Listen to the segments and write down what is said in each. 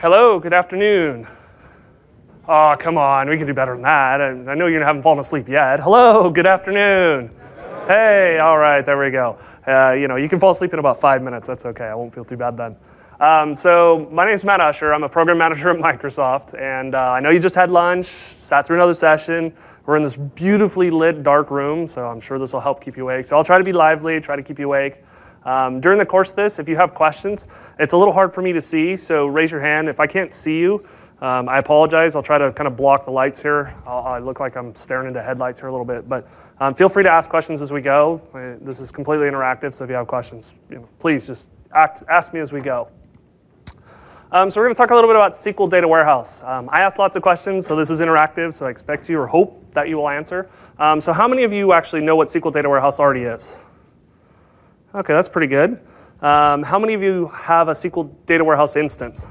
Hello, good afternoon. Oh, come on, we can do better than that. I know you haven't fallen asleep yet. Hello, good afternoon. Hey, all right, there we go. You can fall asleep in about 5 minutes. That's okay, I won't feel too bad then. So my name is Matt Usher. I'm a program manager at Microsoft, and I know you just had lunch, sat through another session. We're in this beautifully lit, dark room, so I'm sure this will help keep you awake. So I'll try to be lively, try to keep you awake. During the course of this, if you have questions, it's a little hard for me to see, so raise your hand. If I can't see you, I apologize. I'll try to kind of block the lights here. I look like I'm staring into headlights here a little bit, but feel free to ask questions as we go. This is completely interactive, so if you have questions, please just ask me as we go. So we're going to talk a little bit about SQL Data Warehouse. I asked lots of questions, so this is interactive, so I expect you or hope that you will answer. So how many of you actually know what SQL Data Warehouse already is? Okay, that's pretty good. How many of you have a SQL Data Warehouse instance?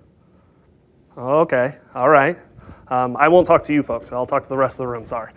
Okay, all right. I won't talk to you folks. I'll talk to the rest of the room, sorry.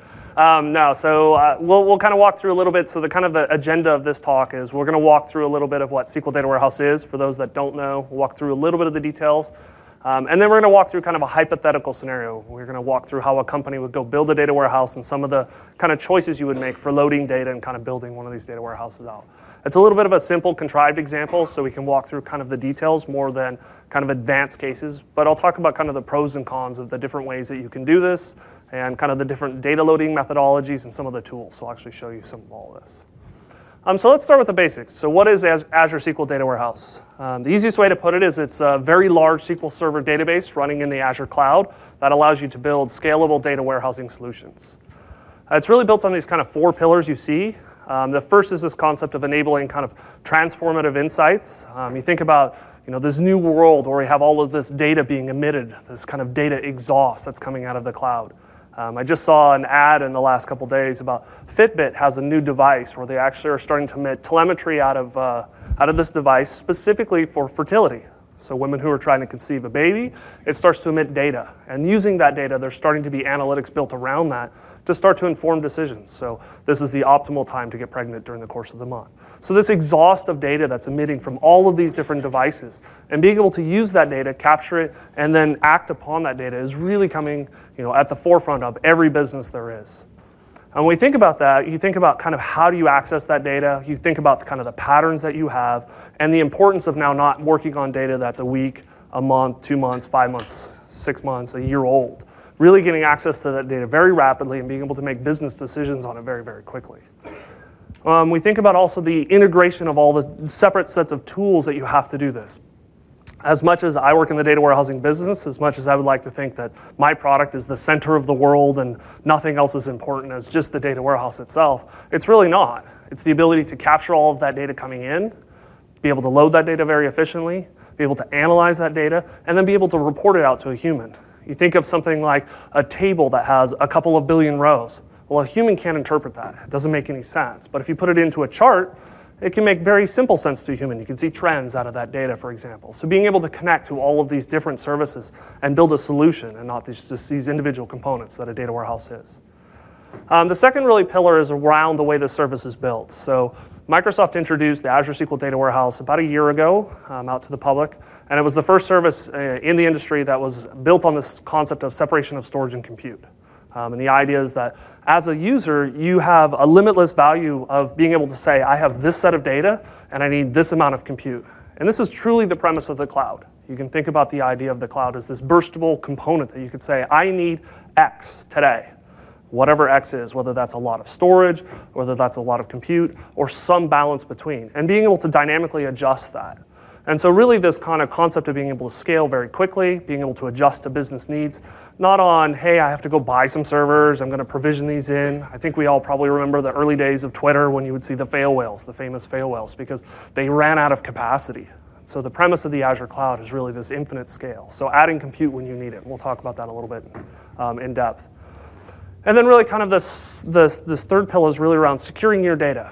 We'll kind of walk through a little bit. So the agenda of this talk is we're going to walk through a little bit of what SQL Data Warehouse is. For those that don't know, we'll walk through a little bit of the details. And then we're going to walk through kind of a hypothetical scenario. We're going to walk through how a company would go build a data warehouse and some of the kind of choices you would make for loading data and kind of building one of these data warehouses out. It's a little bit of a simple, contrived example, so we can walk through kind of the details more than kind of advanced cases. But I'll talk about kind of the pros and cons of the different ways that you can do this and kind of the different data loading methodologies and some of the tools. So I'll actually show you some of all of this. So let's start with the basics. So what is Azure SQL Data Warehouse? The easiest way to put it is it's a very large SQL Server database running in the Azure cloud that allows you to build scalable data warehousing solutions. It's really built on these kind of 4 pillars you see. The first is this concept of enabling kind of transformative insights. You think about this new world where we have all of this data being emitted, this kind of data exhaust that's coming out of the cloud. I just saw an ad in the last couple days about Fitbit has a new device where they actually are starting to emit telemetry out of this device specifically for fertility. So women who are trying to conceive a baby, it starts to emit data. And using that data, there's starting to be analytics built around that to start to inform decisions. So this is the optimal time to get pregnant during the course of the month. So this exhaust of data that's emitting from all of these different devices and being able to use that data, capture it, and then act upon that data is really coming at the forefront of every business there is. And when we think about that, you think about kind of how do you access that data, you think about kind of the patterns that you have, and the importance of now not working on data that's a week, a month, 2 months, 5 months, 6 months, a year old. Really getting access to that data very rapidly and being able to make business decisions on it very, very quickly. We think about also the integration of all the separate sets of tools that you have to do this. As much as I work in the data warehousing business, as much as I would like to think that my product is the center of the world and nothing else is important as just the data warehouse itself, it's really not. It's the ability to capture all of that data coming in, be able to load that data very efficiently, be able to analyze that data, and then be able to report it out to a human. You think of something like a table that has a couple of billion rows. Well, a human can't interpret that. It doesn't make any sense. But if you put it into a chart, it can make very simple sense to a human. You can see trends out of that data, for example. So being able to connect to all of these different services and build a solution and not just these individual components that a data warehouse is. The second really pillar is around the way the service is built. So Microsoft introduced the Azure SQL Data Warehouse about a year ago out to the public. And it was the first service in the industry that was built on this concept of separation of storage and compute. And the idea is that as a user, you have a limitless value of being able to say, I have this set of data, and I need this amount of compute. And this is truly the premise of the cloud. You can think about the idea of the cloud as this burstable component that you could say, I need X today. Whatever X is, whether that's a lot of storage, whether that's a lot of compute, or some balance between. And being able to dynamically adjust that. And so really this kind of concept of being able to scale very quickly, being able to adjust to business needs, not on, hey, I have to go buy some servers, I'm going to provision these in. I think we all probably remember the early days of Twitter when you would see the fail whales, the famous fail whales, because they ran out of capacity. So the premise of the Azure cloud is really this infinite scale. So adding compute when you need it. We'll talk about that a little bit in depth. And then really kind of this third pillar is really around securing your data.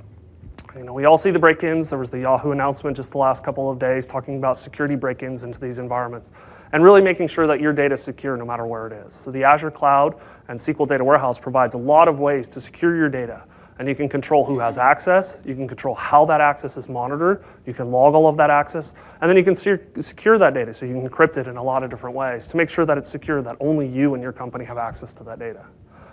We all see the break-ins. There was the Yahoo announcement just the last couple of days talking about security break-ins into these environments and really making sure that your data is secure no matter where it is. So the Azure cloud and SQL Data Warehouse provides a lot of ways to secure your data and you can control who has access, you can control how that access is monitored, you can log all of that access, and then you can secure that data, so you can encrypt it in a lot of different ways to make sure that it's secure, that only you and your company have access to that data.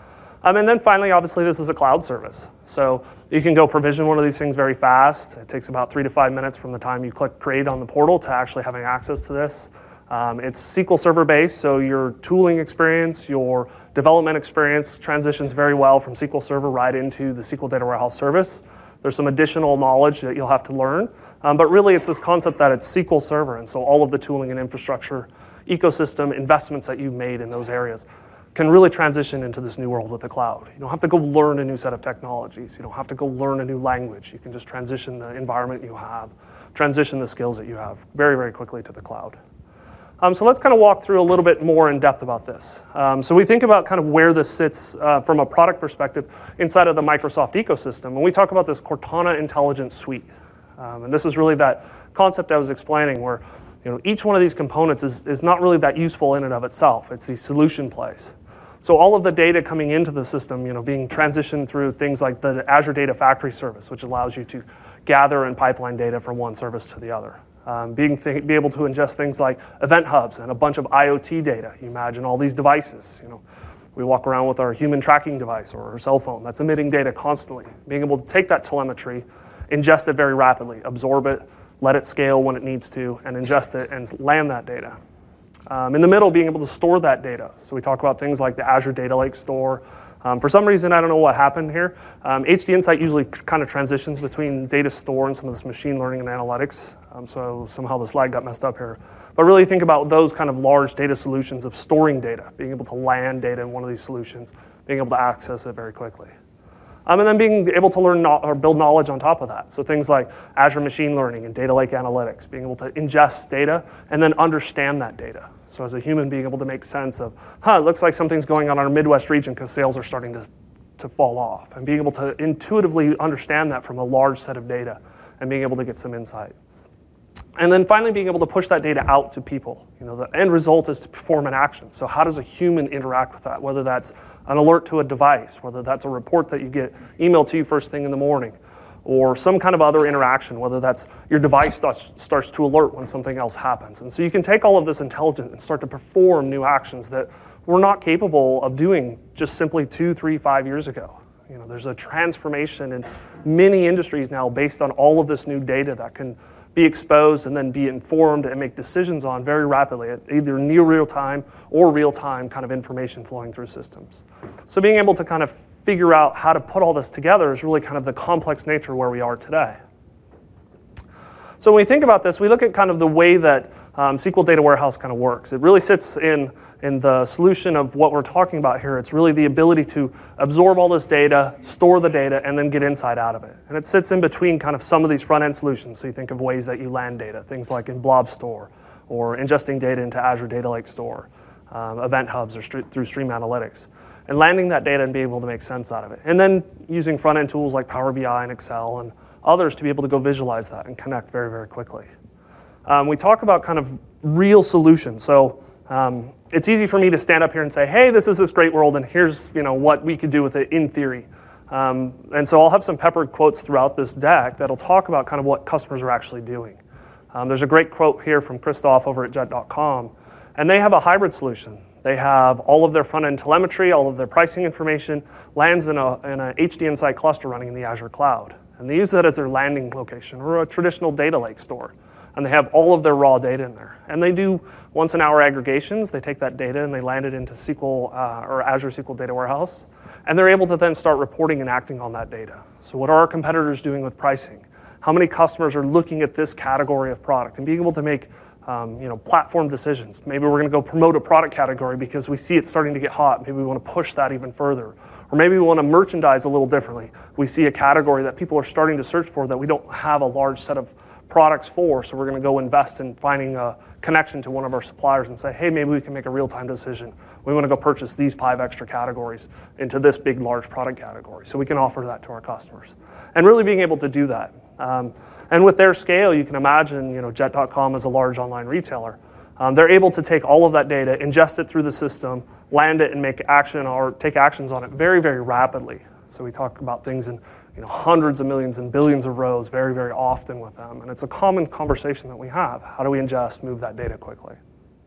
And then finally, obviously, this is a cloud service. So you can go provision one of these things very fast. It takes about 3 to 5 minutes from the time you click create on the portal to actually having access to this. It's SQL Server based, so your tooling experience, your development experience transitions very well from SQL Server right into the SQL Data Warehouse service. There's some additional knowledge that you'll have to learn, but really it's this concept that it's SQL Server, and so all of the tooling and infrastructure, ecosystem investments that you've made in those areas can really transition into this new world with the cloud. You don't have to go learn a new set of technologies. You don't have to go learn a new language. You can just transition the environment you have, transition the skills that you have very, very quickly to the cloud. So let's kind of walk through a little bit more in depth about this. So we think about kind of where this sits from a product perspective inside of the Microsoft ecosystem. And we talk about this Cortana Intelligence Suite. And this is really that concept I was explaining where each one of these components is not really that useful in and of itself. It's these solution plays. So all of the data coming into the system, being transitioned through things like the Azure Data Factory service, which allows you to gather and pipeline data from one service to the other. Be able to ingest things like event hubs and a bunch of IoT data. You imagine all these devices. We walk around with our human tracking device or our cell phone that's emitting data constantly. Being able to take that telemetry, ingest it very rapidly, absorb it, let it scale when it needs to, and ingest it and land that data. In the middle, being able to store that data. So we talk about things like the Azure Data Lake Store. For some reason, I don't know what happened here. HD Insight usually kind of transitions between data store and some of this machine learning and analytics. So somehow the slide got messed up here. But really think about those kind of large data solutions of storing data, being able to land data in one of these solutions, being able to access it very quickly. And then being able to learn or build knowledge on top of that. So things like Azure Machine Learning and Data Lake Analytics, being able to ingest data and then understand that data. So as a human, being able to make sense of, it looks like something's going on in our Midwest region because sales are starting to fall off. And being able to intuitively understand that from a large set of data and being able to get some insight. And then finally being able to push that data out to people. The end result is to perform an action. So how does a human interact with that? Whether that's an alert to a device, whether that's a report that you get emailed to you first thing in the morning, or some kind of other interaction, whether that's your device starts to alert when something else happens. And so you can take all of this intelligence and start to perform new actions that we're not capable of doing just simply 2, 3, 5 years ago. There's a transformation in many industries now based on all of this new data that can be exposed and then be informed and make decisions on very rapidly at either near real time or real time kind of information flowing through systems. So being able to kind of figure out how to put all this together is really kind of the complex nature where we are today. So when we think about this, we look at kind of the way that SQL Data Warehouse kind of works. It really sits in the solution of what we're talking about here. It's really the ability to absorb all this data, store the data, and then get insight out of it. And it sits in between kind of some of these front-end solutions. So you think of ways that you land data, things like in Blob Store, or ingesting data into Azure Data Lake Store, event hubs, or through Stream Analytics. And landing that data and being able to make sense out of it. And then using front-end tools like Power BI and Excel and others to be able to go visualize that and connect very, very quickly. We talk about kind of real solutions. So it's easy for me to stand up here and say, hey, this is this great world, and here's what we could do with it in theory. And so I'll have some peppered quotes throughout this deck that'll talk about kind of what customers are actually doing. There's a great quote here from Christoph over at Jet.com, and they have a hybrid solution. They have all of their front-end telemetry, all of their pricing information lands in a HD Insight cluster running in the Azure cloud. And they use that as their landing location or a traditional data lake store. And they have all of their raw data in there. And they do once-an-hour aggregations. They take that data and they land it into SQL or Azure SQL Data Warehouse. And they're able to then start reporting and acting on that data. So what are our competitors doing with pricing? How many customers are looking at this category of product and being able to make platform decisions? Maybe we're going to go promote a product category because we see it starting to get hot. Maybe we want to push that even further. Or maybe we want to merchandise a little differently. We see a category that people are starting to search for that we don't have a large set of products for, so we're going to go invest in finding a connection to one of our suppliers and say, hey, maybe we can make a real-time decision. We want to go purchase these 5 extra categories into this big, large product category. So we can offer that to our customers. And really being able to do that. And with their scale, you can imagine, Jet.com is a large online retailer. They're able to take all of that data, ingest it through the system, land it, and make action or take actions on it very, very rapidly. So we talk about things in hundreds of millions and billions of rows very, very often with them. And it's a common conversation that we have. How do we ingest, move that data quickly?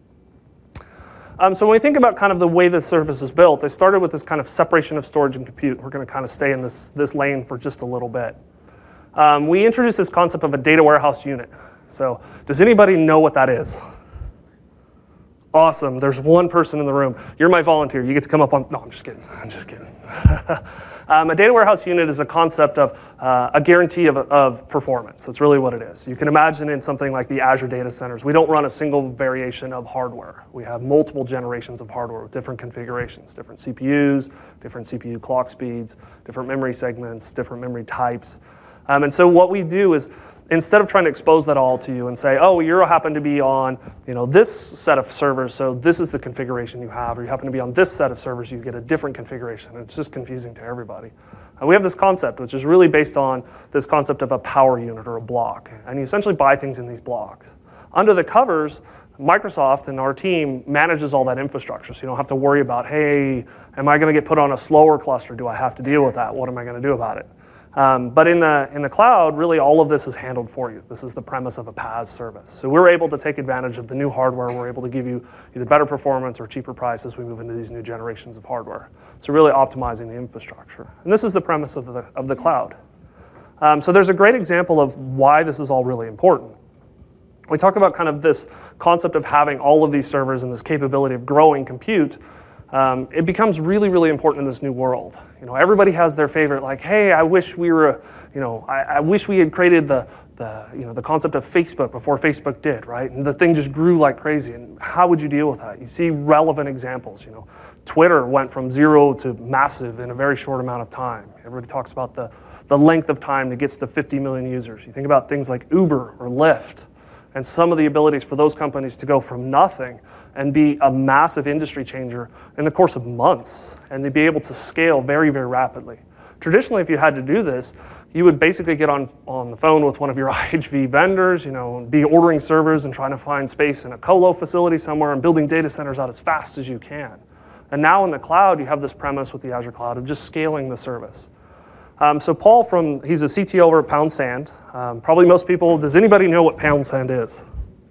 So when we think about kind of the way the service is built, they started with this kind of separation of storage and compute. We're going to kind of stay in this lane for just a little bit. We introduced this concept of a data warehouse unit. So does anybody know what that is? Awesome. There's one person in the room. You're my volunteer. You get to come up on. No, I'm just kidding. I'm just kidding. A data warehouse unit is a concept of a guarantee of performance. That's really what it is. You can imagine in something like the Azure data centers, we don't run a single variation of hardware. We have multiple generations of hardware with different configurations, different CPUs, different CPU clock speeds, different memory segments, different memory types. And so what we do is, instead of trying to expose that all to you and say, oh, you happen to be on this set of servers, so this is the configuration you have, or you happen to be on this set of servers, you get a different configuration. It's just confusing to everybody. We have this concept, which is really based on this concept of a power unit or a block. And you essentially buy things in these blocks. Under the covers, Microsoft and our team manages all that infrastructure, so you don't have to worry about, hey, am I going to get put on a slower cluster? Do I have to deal with that? What am I going to do about it? But in the cloud, really all of this is handled for you. This is the premise of a PaaS service. So we're able to take advantage of the new hardware. We're able to give you either better performance or cheaper price as we move into these new generations of hardware. So really optimizing the infrastructure. And this is the premise of the cloud. So there's a great example of why this is all really important. We talk about kind of this concept of having all of these servers and this capability of growing compute. It becomes really, really important in this new world. Everybody has their favorite, like, hey, I wish we were, I wish we had created the concept of Facebook before Facebook did, right? And the thing just grew like crazy. And how would you deal with that? You see relevant examples. Twitter went from 0 to massive in a very short amount of time. Everybody talks about the length of time that gets to 50 million users. You think about things like Uber or Lyft, and some of the abilities for those companies to go from nothing and be a massive industry changer in the course of months, and to be able to scale very, very rapidly. Traditionally, if you had to do this, you would basically get on the phone with one of your IHV vendors, be ordering servers and trying to find space in a colo facility somewhere and building data centers out as fast as you can. And now in the cloud, you have this premise with the Azure cloud of just scaling the service. So Paul he's a CTO over at Pound Sand. Probably most people, does anybody know what Pound Sand is?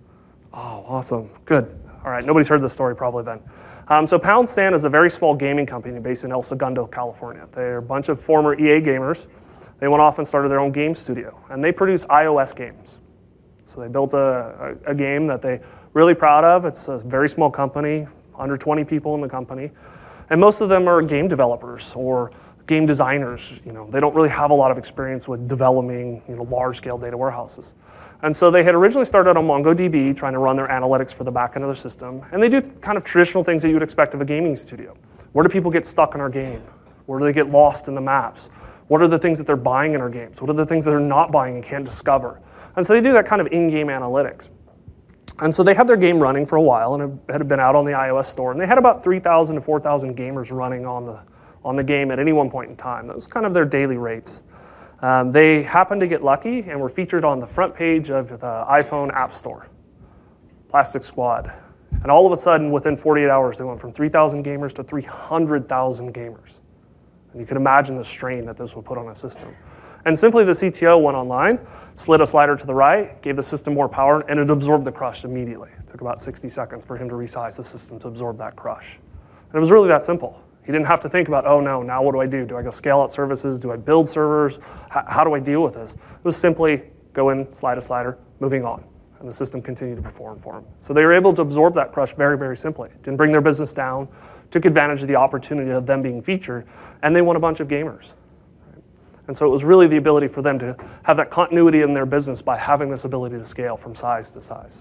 Oh, awesome, good. All right, nobody's heard this story probably then. So Pound Sand is a very small gaming company based in El Segundo, California. They're a bunch of former EA gamers. They went off and started their own game studio, and they produce iOS games. So they built a game that they're really proud of. It's a very small company, under 20 people in the company, and most of them are game developers or game designers. They don't really have a lot of experience with developing large-scale data warehouses. And so they had originally started on MongoDB, trying to run their analytics for the back end of their system. And they do kind of traditional things that you would expect of a gaming studio. Where do people get stuck in our game? Where do they get lost in the maps? What are the things that they're buying in our games? What are the things that they're not buying and can't discover? And so they do that kind of in-game analytics. And so they had their game running for a while, and it had been out on the iOS store. And they had about 3,000 to 4,000 gamers running on the game at any one point in time. That was kind of their daily rates. They happened to get lucky and were featured on the front page of the iPhone App Store, Plastic Squad. And all of a sudden, within 48 hours, they went from 3,000 gamers to 300,000 gamers. And you can imagine the strain that this would put on a system. And simply the CTO went online, slid a slider to the right, gave the system more power, and it absorbed the crush immediately. It took about 60 seconds for him to resize the system to absorb that crush. And it was really that simple. He didn't have to think about, oh no, now what do I do? Do I go scale out services? Do I build servers? How do I deal with this? It was simply go in, slide a slider, moving on. And the system continued to perform for him. So they were able to absorb that crush very, very simply. Didn't bring their business down, took advantage of the opportunity of them being featured, and they won a bunch of gamers. And so it was really the ability for them to have that continuity in their business by having this ability to scale from size to size.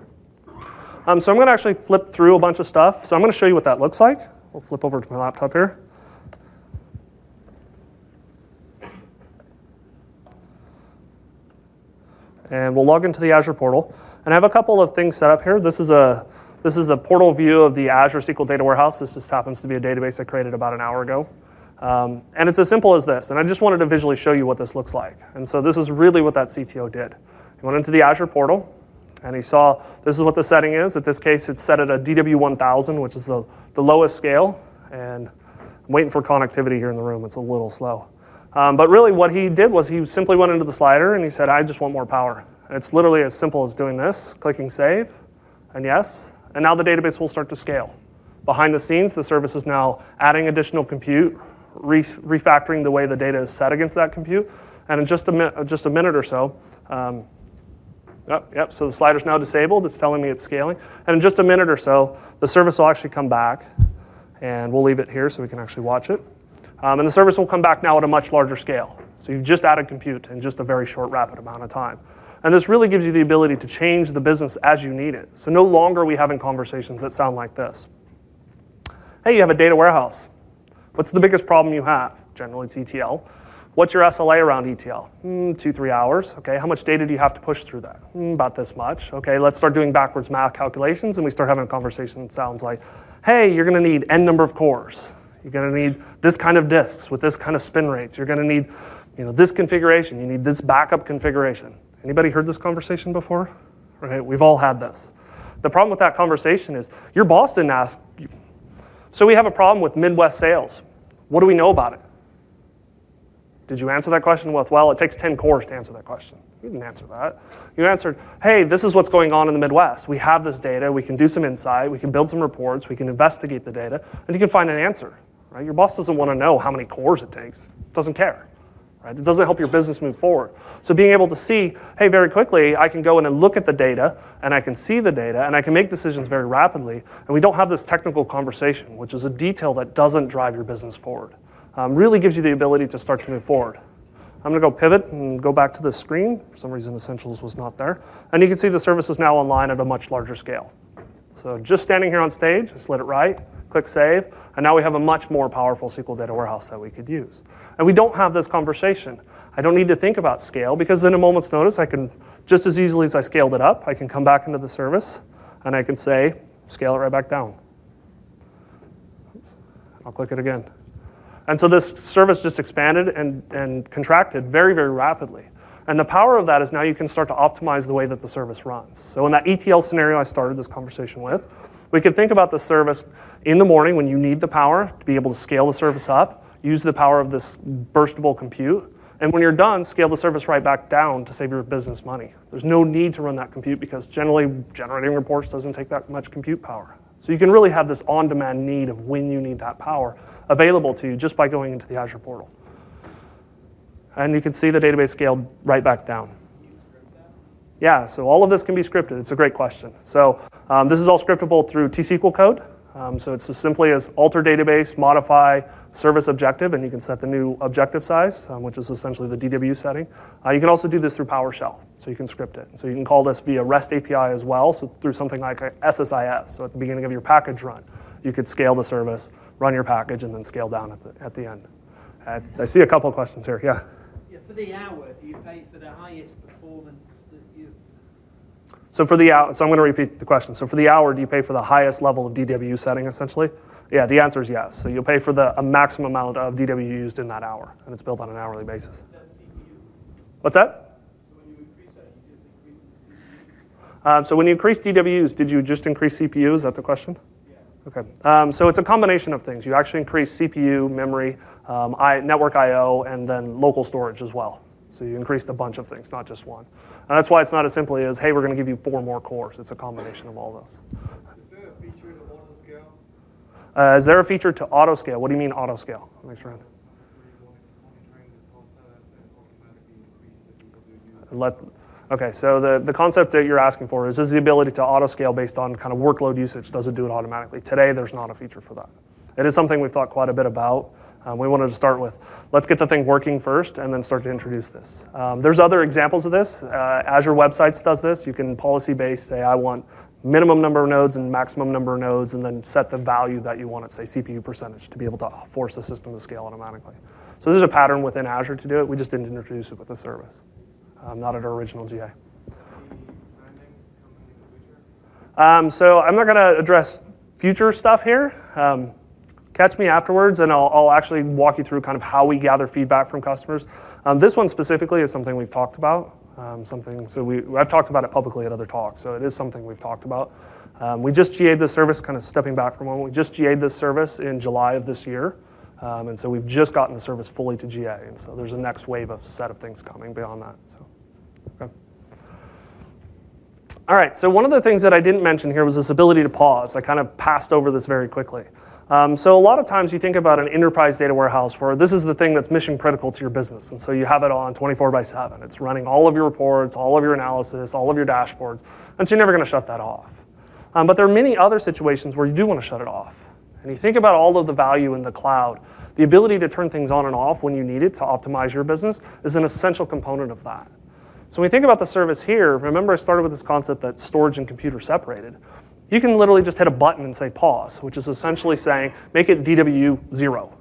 So I'm going to actually flip through a bunch of stuff. So I'm going to show you what that looks like. We'll flip over to my laptop here. And we'll log into the Azure portal. And I have a couple of things set up here. This is the portal view of the Azure SQL Data Warehouse. This just happens to be a database I created about an hour ago. And it's as simple as this. And I just wanted to visually show you what this looks like. And so this is really what that CTO did. He went into the Azure portal, and he saw this is what the setting is. In this case, it's set at a DW1000, which is the lowest scale. And I'm I'm waiting for connectivity here in the room. It's a little slow. But really what he did was he simply went into the slider and he said, I just want more power. And it's literally as simple as doing this, clicking save, and yes. And now the database will start to scale. Behind the scenes, the service is now adding additional compute, refactoring the way the data is set against that compute. And in just a minute or so, so the slider's now disabled. It's telling me it's scaling. And in just a minute or so, the service will actually come back. And we'll leave it here so we can actually watch it. And the service will come back now at a much larger scale. So you've just added compute in just a very short, rapid amount of time. And this really gives you the ability to change the business as you need it. So no longer are we having conversations that sound like this. Hey, you have a data warehouse. What's the biggest problem you have? Generally, it's ETL. What's your SLA around ETL? 2-3 hours. Okay, how much data do you have to push through that? About this much. Okay, let's start doing backwards math calculations, and we start having a conversation that sounds like, hey, you're going to need N number of cores. You're going to need this kind of disks with this kind of spin rates. You're going to need, this configuration. You need this backup configuration. Anybody heard this conversation before? Right? We've all had this. The problem with that conversation is your boss didn't ask you. So we have a problem with Midwest sales. What do we know about it? Did you answer that question with, well, it takes 10 cores to answer that question? You didn't answer that. You answered, hey, this is what's going on in the Midwest. We have this data. We can do some insight. We can build some reports. We can investigate the data. And you can find an answer. Right? Your boss doesn't want to know how many cores it takes. Doesn't care. Right? It doesn't help your business move forward. So being able to see, hey, very quickly, I can go in and look at the data, and I can see the data, and I can make decisions very rapidly. And we don't have this technical conversation, which is a detail that doesn't drive your business forward. Really gives you the ability to start to move forward. I'm going to go pivot and go back to this screen. For some reason, Essentials was not there. And you can see the service is now online at a much larger scale. So just standing here on stage, just let it write, click save, and now we have a much more powerful SQL data warehouse that we could use. And we don't have this conversation. I don't need to think about scale because in a moment's notice, I can, just as easily as I scaled it up, I can come back into the service and I can say, scale it right back down. I'll click it again. And so this service just expanded and contracted very, very rapidly. And the power of that is now you can start to optimize the way that the service runs. So in that ETL scenario I started this conversation with, we could think about the service in the morning when you need the power to be able to scale the service up, use the power of this burstable compute, and when you're done, scale the service right back down to save your business money. There's no need to run that compute because generally generating reports doesn't take that much compute power. So you can really have this on-demand need of when you need that power available to you just by going into the Azure portal. And you can see the database scaled right back down. Yeah, so all of this can be scripted. It's a great question. So this is all scriptable through T-SQL code. So it's as simply as alter database, modify service objective, and you can set the new objective size, which is essentially the DW setting. You can also do this through PowerShell, so you can script it. So you can call this via REST API as well, so through something like SSIS. So at the beginning of your package run, you could scale the service, run your package, and then scale down at the end. I see a couple of questions here. Yeah? Yeah, for the hour, do you pay for the highest performance that you... So for the hour, so I'm going to repeat the question. So for the hour, do you pay for the highest level of DW setting, essentially? Yeah, the answer is yes. So you'll pay for a maximum amount of DW used in that hour, and it's built on an hourly basis. That's CPU. What's that? So when you increase that, you just increase the CPU? So when you increase DWs, did you just increase CPU? Is that the question? Yeah. Okay. So it's a combination of things. You actually increase CPU, memory, network I/O, and then local storage as well. So you increased a bunch of things, not just one. And that's why it's not as simply as, hey, we're going to give you 4 more cores. It's a combination of all those. Is there a feature to auto scale? Is there a feature to auto scale? What do you mean auto scale? Make sure. Okay, so the concept that you're asking for is the ability to auto scale based on kind of workload usage. Does it do it automatically? Today, there's not a feature for that. It is something we've thought quite a bit about. We wanted to start with, let's get the thing working first and then start to introduce this. There's other examples of this. Azure Websites does this. You can policy-based say, I want minimum number of nodes and maximum number of nodes, and then set the value that you want at, say, CPU percentage to be able to force the system to scale automatically. So there's a pattern within Azure to do it. We just didn't introduce it with the service. Not at our original GA. So I'm not going to address future stuff here. Catch me afterwards, and I'll actually walk you through kind of how we gather feedback from customers. This one specifically is something we've talked about. I've talked about it publicly at other talks, so it is something we've talked about. We just GA'd this service, kind of stepping back for a moment. We just GA'd this service in July of this year. And so we've just gotten the service fully to GA. And so there's a next wave of set of things coming beyond that. So, okay. All right, so one of the things that I didn't mention here was this ability to pause. I kind of passed over this very quickly. So a lot of times you think about an enterprise data warehouse where this is the thing that's mission critical to your business. And so you have it on 24/7. It's running all of your reports, all of your analysis, all of your dashboards. And so you're never going to shut that off. But there are many other situations where you do want to shut it off. And you think about all of the value in the cloud. The ability to turn things on and off when you need it to optimize your business is an essential component of that. So when we think about the service here, remember I started with this concept that storage and compute are separated. You can literally just hit a button and say pause, which is essentially saying make it DW 0.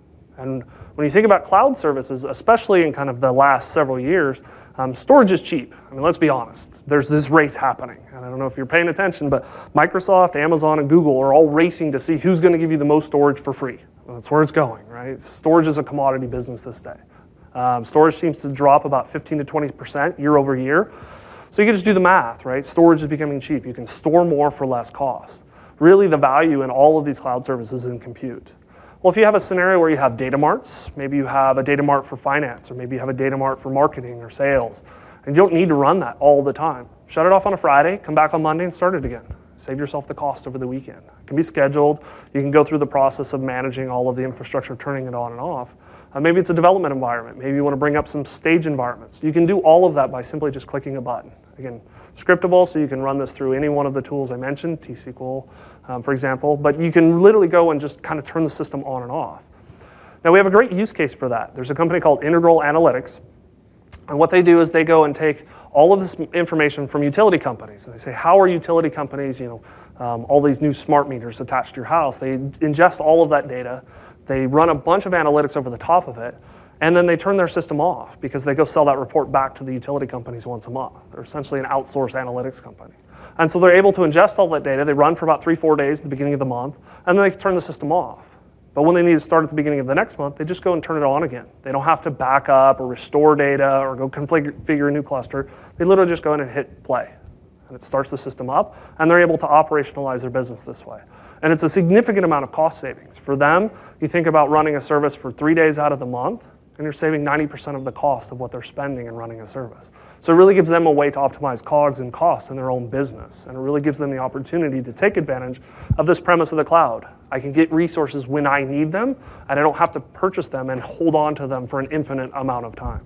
And when you think about cloud services, especially in kind of the last several years, storage is cheap. I mean, let's be honest. There's this race happening. And I don't know if you're paying attention, but Microsoft, Amazon, and Google are all racing to see who's going to give you the most storage for free. That's where it's going, right? Storage is a commodity business this day. Storage seems to drop about 15 to 20% year over year. So you can just do the math, right? Storage is becoming cheap. You can store more for less cost. Really, the value in all of these cloud services is in compute. Well, if you have a scenario where you have data marts, maybe you have a data mart for finance, or maybe you have a data mart for marketing or sales, and you don't need to run that all the time. Shut it off on a Friday, come back on Monday and start it again. Save yourself the cost over the weekend. It can be scheduled. You can go through the process of managing all of the infrastructure, turning it on and off. Maybe it's a development environment. Maybe you want to bring up some stage environments. You can do all of that by simply just clicking a button. Again, scriptable, so you can run this through any one of the tools I mentioned, T-SQL, for example. But you can literally go and just kind of turn the system on and off. Now, we have a great use case for that. There's a company called Integral Analytics. And what they do is they go and take all of this information from utility companies. And they say, how are utility companies, all these new smart meters attached to your house? They ingest all of that data. They run a bunch of analytics over the top of it, and then they turn their system off because they go sell that report back to the utility companies once a month. They're essentially an outsourced analytics company. And so they're able to ingest all that data. They run for about 3-4 days at the beginning of the month, and then they turn the system off. But when they need to start at the beginning of the next month, they just go and turn it on again. They don't have to back up or restore data or go configure a new cluster. They literally just go in and hit play. And it starts the system up, and they're able to operationalize their business this way. And it's a significant amount of cost savings. For them, you think about running a service for 3 days out of the month, and you're saving 90% of the cost of what they're spending in running a service. So it really gives them a way to optimize COGS and costs in their own business. And it really gives them the opportunity to take advantage of this premise of the cloud. I can get resources when I need them, and I don't have to purchase them and hold on to them for an infinite amount of time.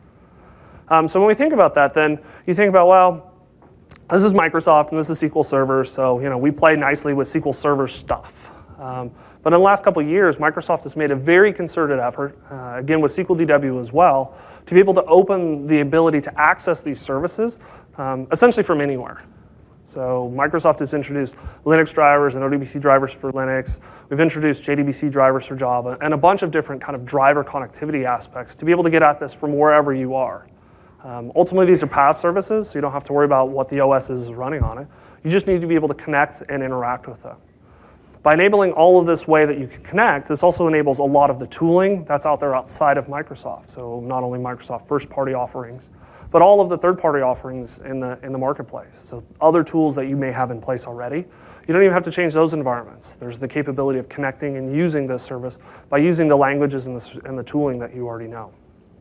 So when we think about that, then you think about, well, this is Microsoft and this is SQL Server, so we play nicely with SQL Server stuff. But in the last couple of years, Microsoft has made a very concerted effort, again with SQL DW as well, to be able to open the ability to access these services essentially from anywhere. So Microsoft has introduced Linux drivers and ODBC drivers for Linux. We've introduced JDBC drivers for Java, and a bunch of different kind of driver connectivity aspects to be able to get at this from wherever you are. Ultimately, these are PaaS services, so you don't have to worry about what the OS is running on it. You just need to be able to connect and interact with them. By enabling all of this way that you can connect, this also enables a lot of the tooling that's out there outside of Microsoft. So not only Microsoft first-party offerings, but all of the third-party offerings in the marketplace. So other tools that you may have in place already. You don't even have to change those environments. There's the capability of connecting and using this service by using the languages and the tooling that you already know.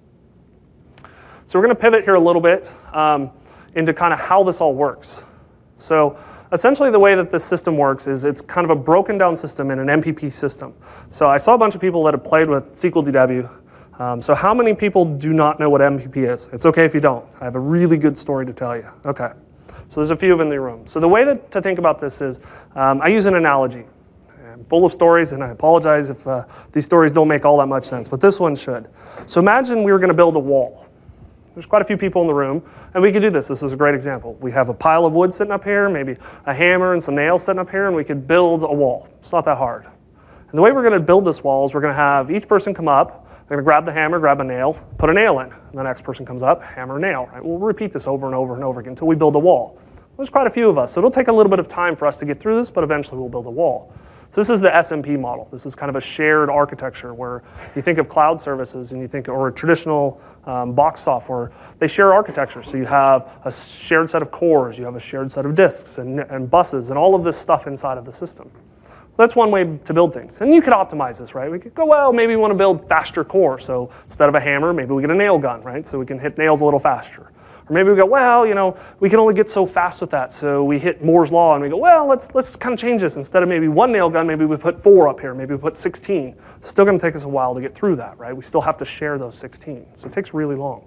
So we're going to pivot here a little bit into kind of how this all works. So essentially the way that this system works is it's kind of a broken down system in an MPP system. So I saw a bunch of people that have played with SQL DW. So how many people do not know what MPP is? It's okay if you don't. I have a really good story to tell you. Okay. So there's a few of them in the room. So the way to think about this is I use an analogy. I'm full of stories, and I apologize if these stories don't make all that much sense, but this one should. So imagine we were going to build a wall. There's quite a few people in the room, and we could do this. This is a great example. We have a pile of wood sitting up here, maybe a hammer and some nails sitting up here, and we could build a wall. It's not that hard. And the way we're going to build this wall is we're going to have each person come up, they're going to grab the hammer, grab a nail, put a nail in. And the next person comes up, hammer, nail. Right? We'll repeat this over and over and over again until we build a wall. There's quite a few of us, so it'll take a little bit of time for us to get through this, but eventually we'll build a wall. So this is the SMP model. This is kind of a shared architecture where you think of cloud services and you think, or traditional box software, they share architecture. So you have a shared set of cores, you have a shared set of disks and buses and all of this stuff inside of the system. That's one way to build things. And you could optimize this, right? We could go, well, maybe we want to build faster core. So instead of a hammer, maybe we get a nail gun, right? So we can hit nails a little faster. Or maybe we go, well, we can only get so fast with that. So we hit Moore's law and we go, well, let's kind of change this. Instead of maybe one nail gun, maybe we put 4 up here. Maybe we put 16. It's still going to take us a while to get through that, right? We still have to share those 16. So it takes really long.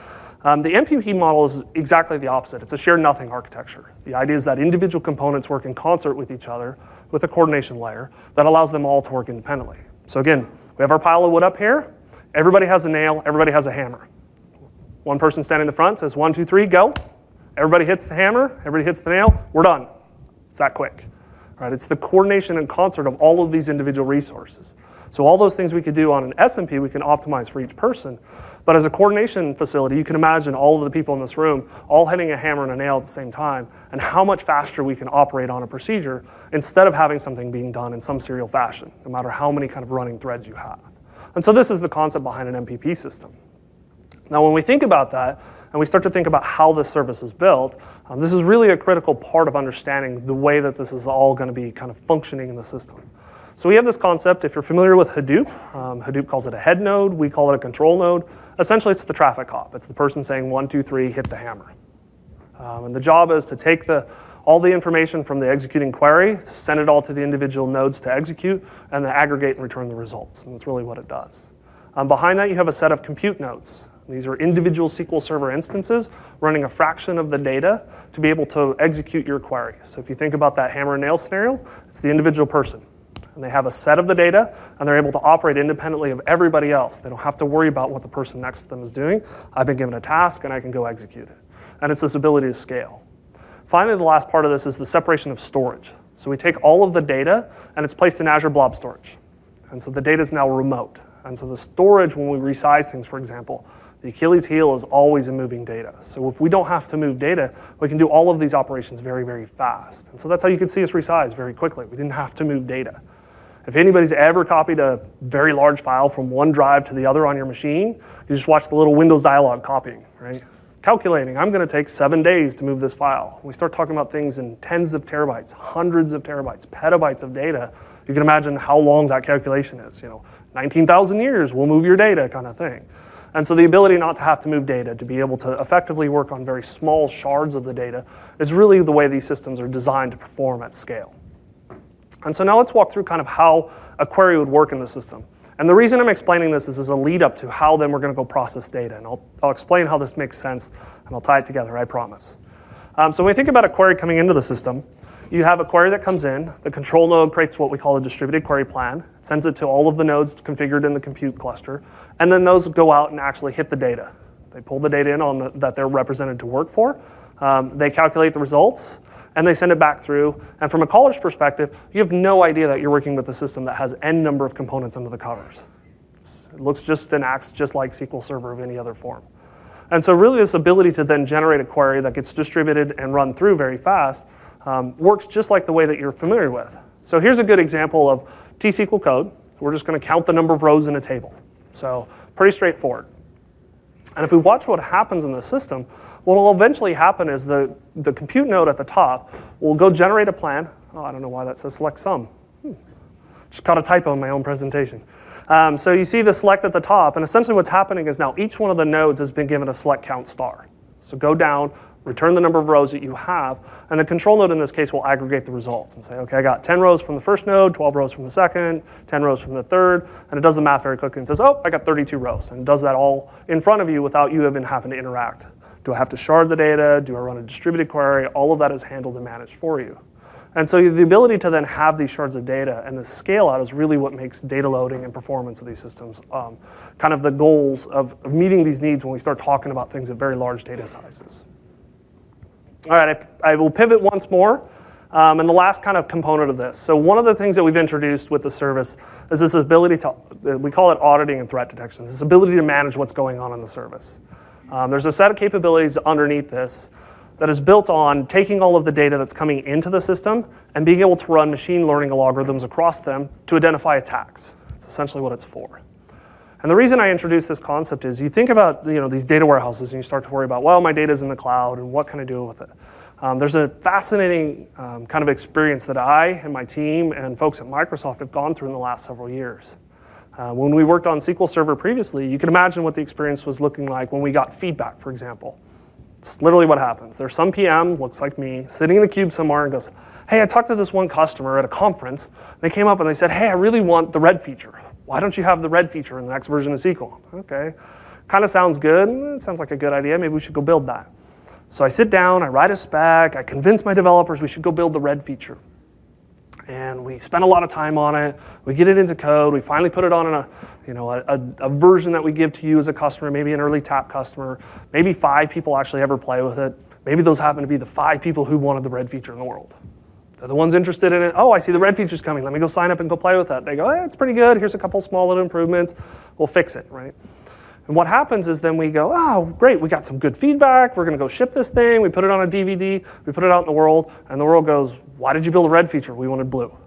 The MPP model is exactly the opposite. It's a shared nothing architecture. The idea is that individual components work in concert with each other with a coordination layer that allows them all to work independently. So again, we have our pile of wood up here. Everybody has a nail. Everybody has a hammer. One person standing in the front says, 1, 2, 3, go. Everybody hits the hammer. Everybody hits the nail. We're done. It's that quick. Right? It's the coordination and concert of all of these individual resources. So all those things we could do on an SMP, we can optimize for each person. But as a coordination facility, you can imagine all of the people in this room all hitting a hammer and a nail at the same time, and how much faster we can operate on a procedure instead of having something being done in some serial fashion, no matter how many kind of running threads you have. And so this is the concept behind an MPP system. Now, when we think about that, and we start to think about how this service is built, this is really a critical part of understanding the way that this is all going to be kind of functioning in the system. So we have this concept, if you're familiar with Hadoop, Hadoop calls it a head node, we call it a control node. Essentially, it's the traffic cop. It's the person saying 1, 2, 3, hit the hammer. And the job is to take all the information from the executing query, send it all to the individual nodes to execute, and then aggregate and return the results. And that's really what it does. Behind that, you have a set of compute nodes. These are individual SQL Server instances running a fraction of the data to be able to execute your query. So if you think about that hammer and nail scenario, it's the individual person. And they have a set of the data, and they're able to operate independently of everybody else. They don't have to worry about what the person next to them is doing. I've been given a task, and I can go execute it. And it's this ability to scale. Finally, the last part of this is the separation of storage. So we take all of the data, and it's placed in Azure Blob Storage. And so the data is now remote. And so the storage, when we resize things, for example, the Achilles heel is always in moving data. So if we don't have to move data, we can do all of these operations very, very fast. And so that's how you can see us resize very quickly. We didn't have to move data. If anybody's ever copied a very large file from one drive to the other on your machine, you just watch the little Windows dialog copying, right? Calculating, I'm going to take 7 days to move this file. We start talking about things in tens of terabytes, hundreds of terabytes, petabytes of data. You can imagine how long that calculation is. 19,000 years, we'll move your data kind of thing. And so the ability not to have to move data, to be able to effectively work on very small shards of the data, is really the way these systems are designed to perform at scale. And so now let's walk through kind of how a query would work in the system. And the reason I'm explaining this is as a lead up to how then we're going to go process data. And I'll explain how this makes sense, and I'll tie it together, I promise. So when we think about a query coming into the system, you have a query that comes in. The control node creates what we call a distributed query plan. It sends it to all of the nodes configured in the compute cluster. And then those go out and actually hit the data. They pull the data in that they're represented to work for. They calculate the results, and they send it back through. And from a caller's perspective, you have no idea that you're working with a system that has n number of components under the covers. It looks just and acts just like SQL Server of any other form. And so really this ability to then generate a query that gets distributed and run through very fast works just like the way that you're familiar with. So here's a good example of T-SQL code. We're just going to count the number of rows in a table. So pretty straightforward. And if we watch what happens in the system, what will eventually happen is the compute node at the top will go generate a plan. Oh, I don't know why that says select sum. Just caught a typo in my own presentation. So you see the select at the top, and essentially what's happening is now each one of the nodes has been given a select count star. So go down, return the number of rows that you have, and the control node in this case will aggregate the results and say, okay, I got 10 rows from the first node, 12 rows from the second, 10 rows from the third, and it does the math very quickly and says, oh, I got 32 rows, and it does that all in front of you without you even having to interact. Do I have to shard the data? Do I run a distributed query? All of that is handled and managed for you. And so the ability to then have these shards of data and the scale out is really what makes data loading and performance of these systems kind of the goals of meeting these needs when we start talking about things at very large data sizes. All right, I will pivot once more. And the last kind of component of this. So one of the things that we've introduced with the service is this ability to, we call it auditing and threat detection, this ability to manage what's going on in the service. There's a set of capabilities underneath this that is built on taking all of the data that's coming into the system and being able to run machine learning algorithms across them to identify attacks. It's essentially what it's for. And the reason I introduce this concept is you think about these data warehouses and you start to worry about, well, my data's in the cloud and what can I do with it? There's a fascinating kind of experience that I and my team and folks at Microsoft have gone through in the last several years. When we worked on SQL Server previously, you can imagine what the experience was looking like when we got feedback, for example. It's literally what happens. There's some PM, looks like me, sitting in a cube somewhere and goes, hey, I talked to this one customer at a conference. They came up and they said, hey, I really want the red feature. Why don't you have the red feature in the next version of SQL? Okay, kind of sounds good. It sounds like a good idea. Maybe we should go build that. So I sit down, I write a spec, I convince my developers we should go build the red feature. And we spend a lot of time on it. We get it into code. We finally put it on a version that we give to you as a customer, maybe an early tap customer. Maybe 5 people actually ever play with it. Maybe those happen to be the 5 people who wanted the red feature in the world. They're the ones interested in it. Oh, I see the red feature's coming. Let me go sign up and go play with that. They go, it's pretty good. Here's a couple small little improvements. We'll fix it, right? And what happens is then we go, oh, great, we got some good feedback. We're going to go ship this thing. We put it on a DVD. We put it out in the world. And the world goes, why did you build a red feature? We wanted blue.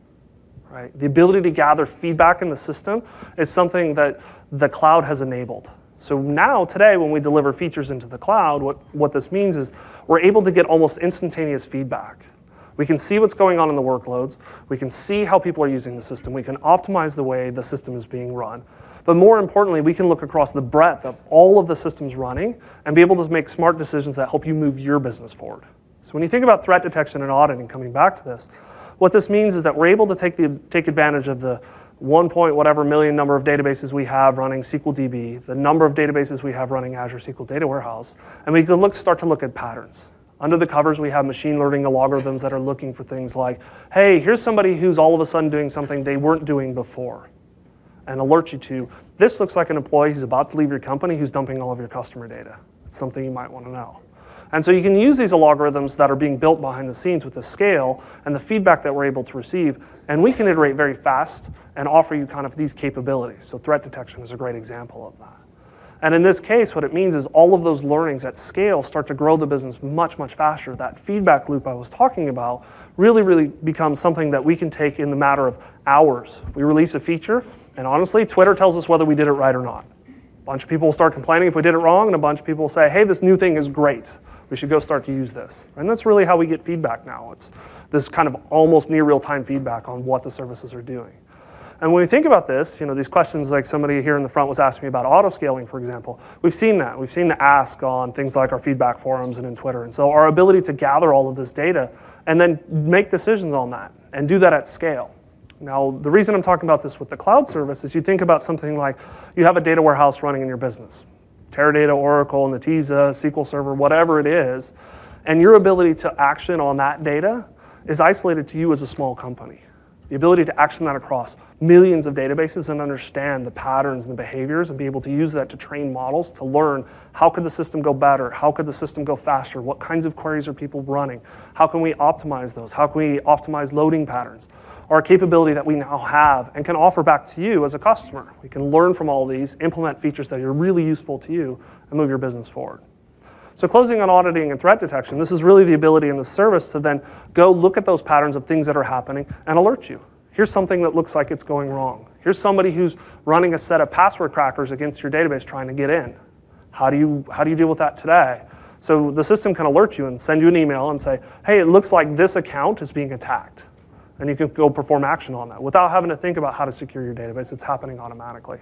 Right? The ability to gather feedback in the system is something that the cloud has enabled. So now, today, when we deliver features into the cloud, what this means is we're able to get almost instantaneous feedback. We can see what's going on in the workloads. We can see how people are using the system. We can optimize the way the system is being run. But more importantly, we can look across the breadth of all of the systems running and be able to make smart decisions that help you move your business forward. So when you think about threat detection and auditing, coming back to this, what this means is that we're able to take advantage of the 1 point whatever million number of databases we have running SQLDB, the number of databases we have running Azure SQL Data Warehouse, and we can start to look at patterns. Under the covers, we have machine learning algorithms that are looking for things like, hey, here's somebody who's all of a sudden doing something they weren't doing before, and alert you to, this looks like an employee who's about to leave your company who's dumping all of your customer data. It's something you might want to know. And so you can use these algorithms that are being built behind the scenes with the scale and the feedback that we're able to receive, and we can iterate very fast and offer you kind of these capabilities. So threat detection is a great example of that. And in this case, what it means is all of those learnings at scale start to grow the business much, much faster. That feedback loop I was talking about really becomes something that we can take in the matter of hours. We release a feature, and honestly, Twitter tells us whether we did it right or not. A bunch of people will start complaining if we did it wrong, and a bunch of people will say, hey, this new thing is great. We should go start to use this. And that's really how we get feedback now. It's this kind of almost near real-time feedback on what the services are doing. And when we think about this, these questions like somebody here in the front was asking me about auto-scaling, for example, we've seen that. We've seen the ask on things like our feedback forums and in Twitter. And so our ability to gather all of this data and then make decisions on that and do that at scale. Now, the reason I'm talking about this with the cloud service is you think about something like you have a data warehouse running in your business. Teradata, Oracle, Netezza, SQL Server, whatever it is, and your ability to action on that data is isolated to you as a small company. The ability to action that across millions of databases and understand the patterns and the behaviors and be able to use that to train models to learn how could the system go better, how could the system go faster, what kinds of queries are people running, how can we optimize those, how can we optimize loading patterns, are a capability that we now have and can offer back to you as a customer. We can learn from all of these, implement features that are really useful to you, and move your business forward. So closing on auditing and threat detection, this is really the ability in the service to then go look at those patterns of things that are happening and alert you. Here's something that looks like it's going wrong. Here's somebody who's running a set of password crackers against your database trying to get in. How do you deal with that today? So the system can alert you and send you an email and say, hey, it looks like this account is being attacked. And you can go perform action on that without having to think about how to secure your database. It's happening automatically.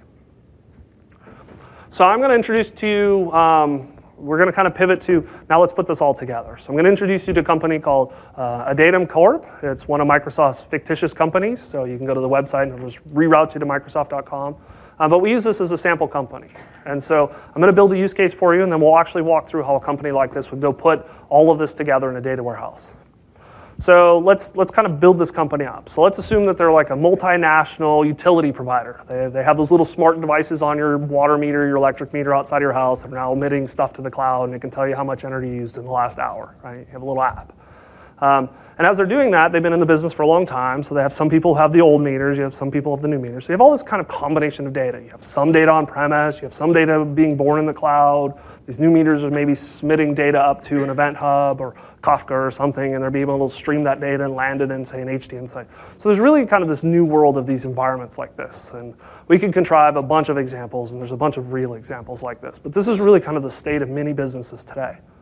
So I'm going to introduce to you, we're going to kind of pivot to, now let's put this all together. So I'm going to introduce you to a company called Adatum Corp. It's one of Microsoft's fictitious companies. So you can go to the website and it'll just reroute you to Microsoft.com. But we use this as a sample company. And so I'm going to build a use case for you, and then we'll actually walk through how a company like this would go put all of this together in a data warehouse. So let's kind of build this company up. So let's assume that they're like a multinational utility provider. They have those little smart devices on your water meter, your electric meter outside your house that are now emitting stuff to the cloud, and it can tell you how much energy you used in the last hour, right? You have a little app. And as they're doing that, they've been in the business for a long time, so they have some people have the old meters, you have some people have the new meters. So you have all this kind of combination of data. You have some data on premise, you have some data being born in the cloud. These new meters are maybe submitting data up to an event hub or Kafka or something, and they're being able to stream that data and land it in, say, an HD Insight. So there's really kind of this new world of these environments like this. And we can contrive a bunch of examples, and there's a bunch of real examples like this. But this is really kind of the state of many businesses today.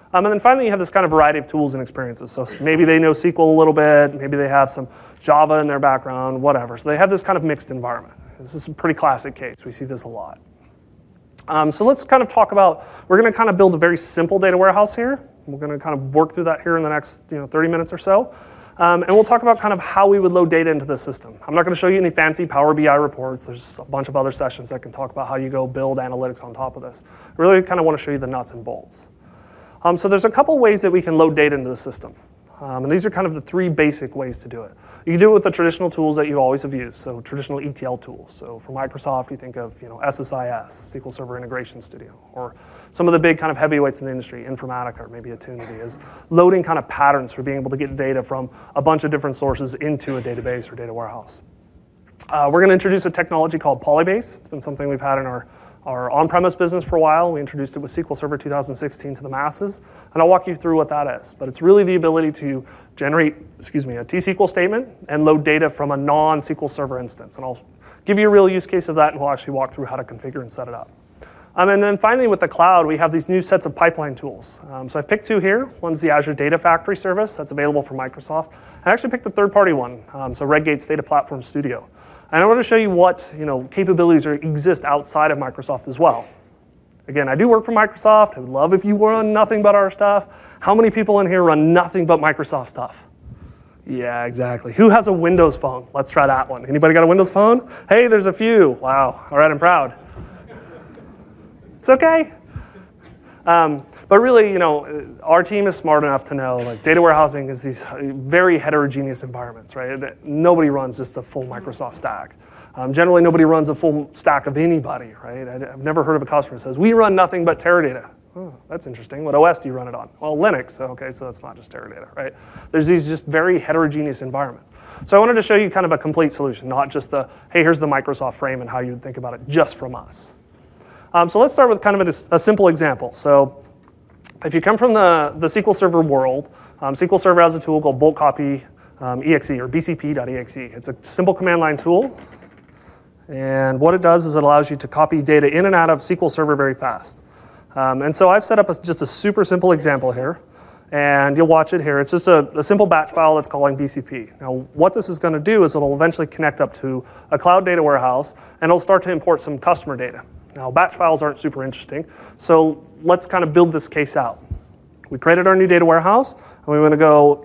And then finally, you have this kind of variety of tools and experiences. So maybe they know SQL a little bit, maybe they have some Java in their background, whatever. So they have this kind of mixed environment. This is a pretty classic case. We see this a lot. So let's kind of talk about, we're going to kind of build a very simple data warehouse here. We're going to kind of work through that here in the next 30 minutes or so. And we'll talk about kind of how we would load data into the system. I'm not going to show you any fancy Power BI reports. There's a bunch of other sessions that can talk about how you go build analytics on top of this. I really kind of want to show you the nuts and bolts. So there's a couple ways that we can load data into the system. And these are kind of the three basic ways to do it. You can do it with the traditional tools that you always have used, so traditional ETL tools. So for Microsoft, you think of SSIS, SQL Server Integration Studio, or some of the big kind of heavyweights in the industry, Informatica, or maybe Attunity, is loading kind of patterns for being able to get data from a bunch of different sources into a database or data warehouse. We're going to introduce a technology called Polybase. It's been something we've had in our on-premise business for a while. We introduced it with SQL Server 2016 to the masses, and I'll walk you through what that is. But it's really the ability to generate, a T-SQL statement and load data from a non-SQL Server instance. And I'll give you a real use case of that, and we'll actually walk through how to configure and set it up. And then finally, with the cloud, we have these new sets of pipeline tools. So I've picked two here. One's the Azure Data Factory service that's available from Microsoft. I actually picked the third-party one, so Redgate's Data Platform Studio. And I want to show you what capabilities exist outside of Microsoft as well. Again, I do work for Microsoft. I would love if you run nothing but our stuff. How many people in here run nothing but Microsoft stuff? Yeah, exactly. Who has a Windows phone? Let's try that one. Anybody got a Windows phone? Hey, there's a few. Wow. All right, I'm proud. It's okay. But really, our team is smart enough to know data warehousing is these very heterogeneous environments, right? Nobody runs just a full Microsoft stack. Generally, nobody runs a full stack of anybody, right? I've never heard of a customer who says, we run nothing but Teradata. Oh, that's interesting. What OS do you run it on? Well, Linux. Okay, so that's not just Teradata, right? There's these just very heterogeneous environments. So I wanted to show you kind of a complete solution, not just the, hey, here's the Microsoft frame and how you would think about it just from us. So let's start with kind of a simple example. So if you come from the SQL Server world, SQL Server has a tool called bulk copy exe or bcp.exe. It's a simple command line tool. And what it does is it allows you to copy data in and out of SQL Server very fast. And so I've set up just a super simple example here. And you'll watch it here. It's just a simple batch file that's calling BCP. Now, what this is going to do is it'll eventually connect up to a cloud data warehouse, and it'll start to import some customer data. Now, batch files aren't super interesting, so let's kind of build this case out. We created our new data warehouse, and we want to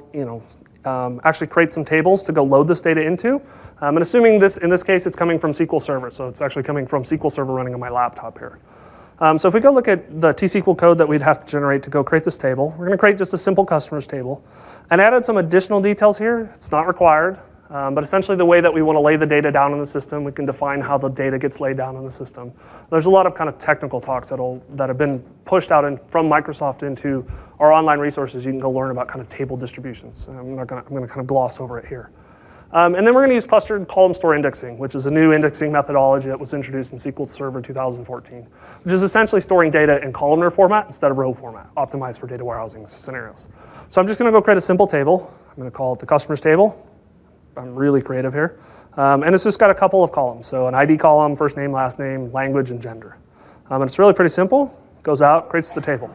go, actually create some tables to go load this data into. And assuming in this case, it's coming from SQL Server, so it's actually coming from SQL Server running on my laptop here. So if we go look at the T-SQL code that we'd have to generate to go create this table, we're going to create just a simple customers table. And added some additional details here. It's not required, but essentially the way that we want to lay the data down in the system, we can define how the data gets laid down in the system. There's a lot of kind of technical talks that have been pushed out from Microsoft into our online resources. You can go learn about kind of table distributions. I'm going to kind of gloss over it here. And then we're going to use clustered column store indexing, which is a new indexing methodology that was introduced in SQL Server 2014, which is essentially storing data in columnar format instead of row format, optimized for data warehousing scenarios. So I'm just going to go create a simple table. I'm going to call it the customers table. I'm really creative here. And it's just got a couple of columns. So an ID column, first name, last name, language, and gender. And it's really pretty simple. Goes out, creates the table.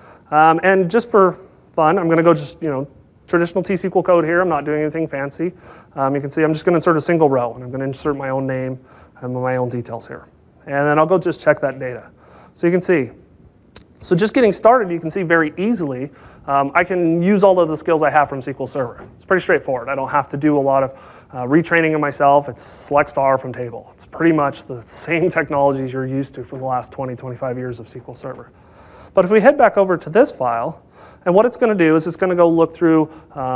And just for fun, I'm going to go just, traditional T-SQL code here. I'm not doing anything fancy. You can see I'm just going to insert a single row, and I'm going to insert my own name and my own details here. And then I'll go just check that data. So you can see. So just getting started, you can see very easily, I can use all of the skills I have from SQL Server. It's pretty straightforward. I don't have to do a lot of retraining of myself. It's select star from table. It's pretty much the same technologies you're used to from the last 20, 25 years of SQL Server. But if we head back over to this file, and what it's going to do is it's going to go look through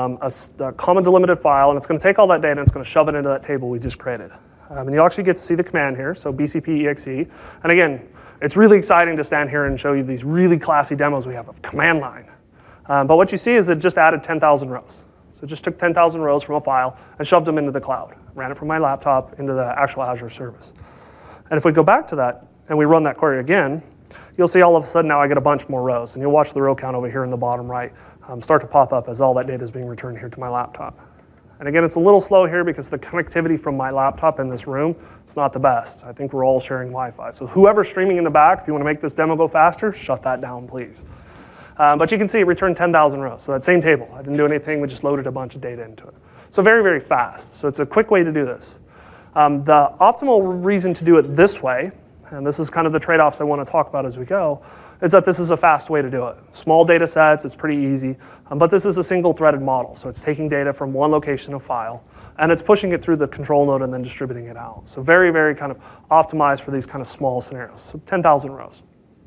a comma delimited file, and it's going to take all that data and it's going to shove it into that table we just created. And you'll actually get to see the command here, so BCP exe. And again, it's really exciting to stand here and show you these really classy demos we have of command line. But what you see is it just added 10,000 rows. So it just took 10,000 rows from a file and shoved them into the cloud, ran it from my laptop into the actual Azure service. And if we go back to that and we run that query again, you'll see all of a sudden now I get a bunch more rows. And you'll watch the row count over here in the bottom right start to pop up as all that data is being returned here to my laptop. And again, it's a little slow here because the connectivity from my laptop in this room is not the best. I think we're all sharing Wi-Fi. So whoever's streaming in the back, if you want to make this demo go faster, shut that down, please. But you can see it returned 10,000 rows. So that same table, I didn't do anything, we just loaded a bunch of data into it. So very, very fast. So it's a quick way to do this. The optimal reason to do it this way, and this is kind of the trade-offs I want to talk about as we go, is that this is a fast way to do it. Small data sets, it's pretty easy, but this is a single-threaded model. So it's taking data from one location of file, and it's pushing it through the control node and then distributing it out. So very, very kind of optimized for these kind of small scenarios. So 10,000 rows.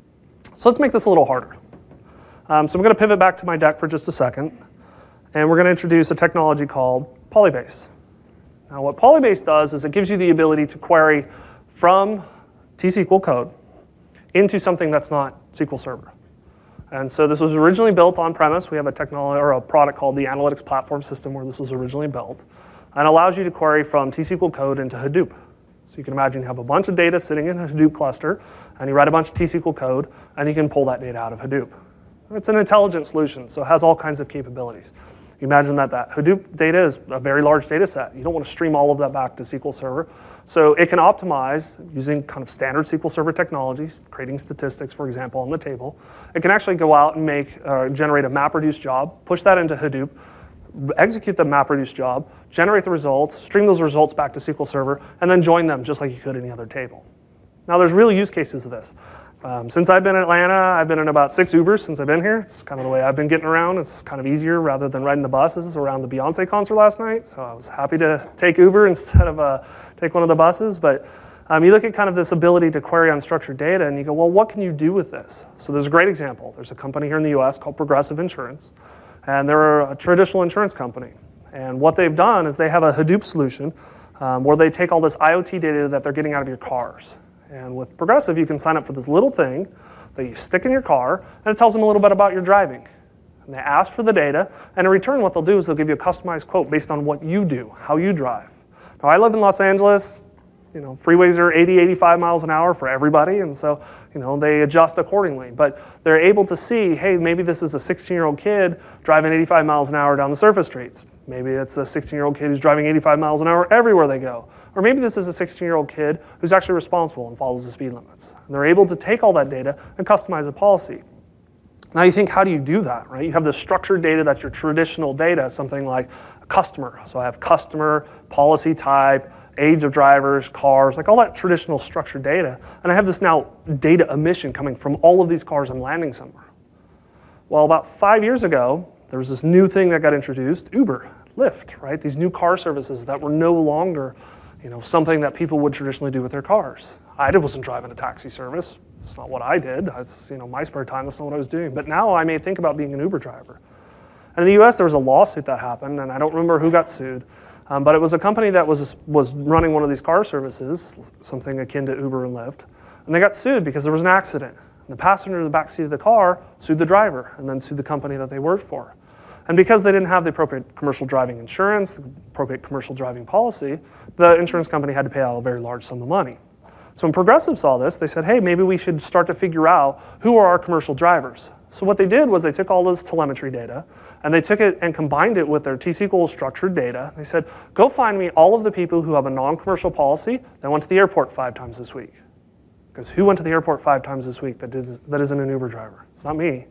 So let's make this a little harder. So I'm going to pivot back to my deck for just a second, and we're going to introduce a technology called Polybase. Now what Polybase does is it gives you the ability to query from T-SQL code into something that's not SQL Server. And so this was originally built on premise. We have a technology or a product called the Analytics Platform System where this was originally built, and allows you to query from T-SQL code into Hadoop. So you can imagine you have a bunch of data sitting in a Hadoop cluster, and you write a bunch of T-SQL code, and you can pull that data out of Hadoop. It's an intelligent solution, so it has all kinds of capabilities. You imagine that Hadoop data is a very large data set. You don't want to stream all of that back to SQL Server. So it can optimize using kind of standard SQL Server technologies, creating statistics, for example, on the table. It can actually go out and generate a MapReduce job, push that into Hadoop, execute the MapReduce job, generate the results, stream those results back to SQL Server, and then join them just like you could any other table. Now there's real use cases of this. Since I've been in Atlanta, I've been in about 6 Ubers since I've been here. It's kind of the way I've been getting around. It's kind of easier rather than riding the buses around the Beyonce concert last night. So I was happy to take Uber instead of take one of the buses. But you look at kind of this ability to query unstructured data and you go, well, what can you do with this? So there's a great example. There's a company here in the US called Progressive Insurance. And they're a traditional insurance company. And what they've done is they have a Hadoop solution where they take all this IoT data that they're getting out of your cars. And with Progressive, you can sign up for this little thing that you stick in your car, and it tells them a little bit about your driving. And they ask for the data, and in return, what they'll do is they'll give you a customized quote based on what you do, how you drive. Now, I live in Los Angeles. Freeways are 80, 85 miles an hour for everybody, and so they adjust accordingly. But they're able to see, hey, maybe this is a 16-year-old kid driving 85 miles an hour down the surface streets. Maybe it's a 16-year-old kid who's driving 85 miles an hour everywhere they go. Or maybe this is a 16-year-old kid who's actually responsible and follows the speed limits. And they're able to take all that data and customize a policy. Now you think, how do you do that, right? You have the structured data that's your traditional data, something like a customer. So I have customer, policy type, age of drivers, cars, like all that traditional structured data. And I have this now data emission coming from all of these cars and landing somewhere. Well, about 5 years ago, there was this new thing that got introduced, Uber, Lyft, right? These new car services that were no longer something that people would traditionally do with their cars. I wasn't driving a taxi service. That's not what I did. That's, my spare time, that's not what I was doing. But now I may think about being an Uber driver. And in the US, there was a lawsuit that happened, and I don't remember who got sued. But it was a company that was running one of these car services, something akin to Uber and Lyft. And they got sued because there was an accident. And the passenger in the back seat of the car sued the driver and then sued the company that they worked for. And because they didn't have the appropriate commercial driving insurance, the appropriate commercial driving policy, the insurance company had to pay out a very large sum of money. So when Progressive saw this, they said, hey, maybe we should start to figure out who are our commercial drivers. So what they did was they took all this telemetry data, and they took it and combined it with their T-SQL structured data. They said, go find me all of the people who have a non-commercial policy that went to the airport 5 times this week. Because who went to the airport 5 times this week that isn't an Uber driver? It's not me.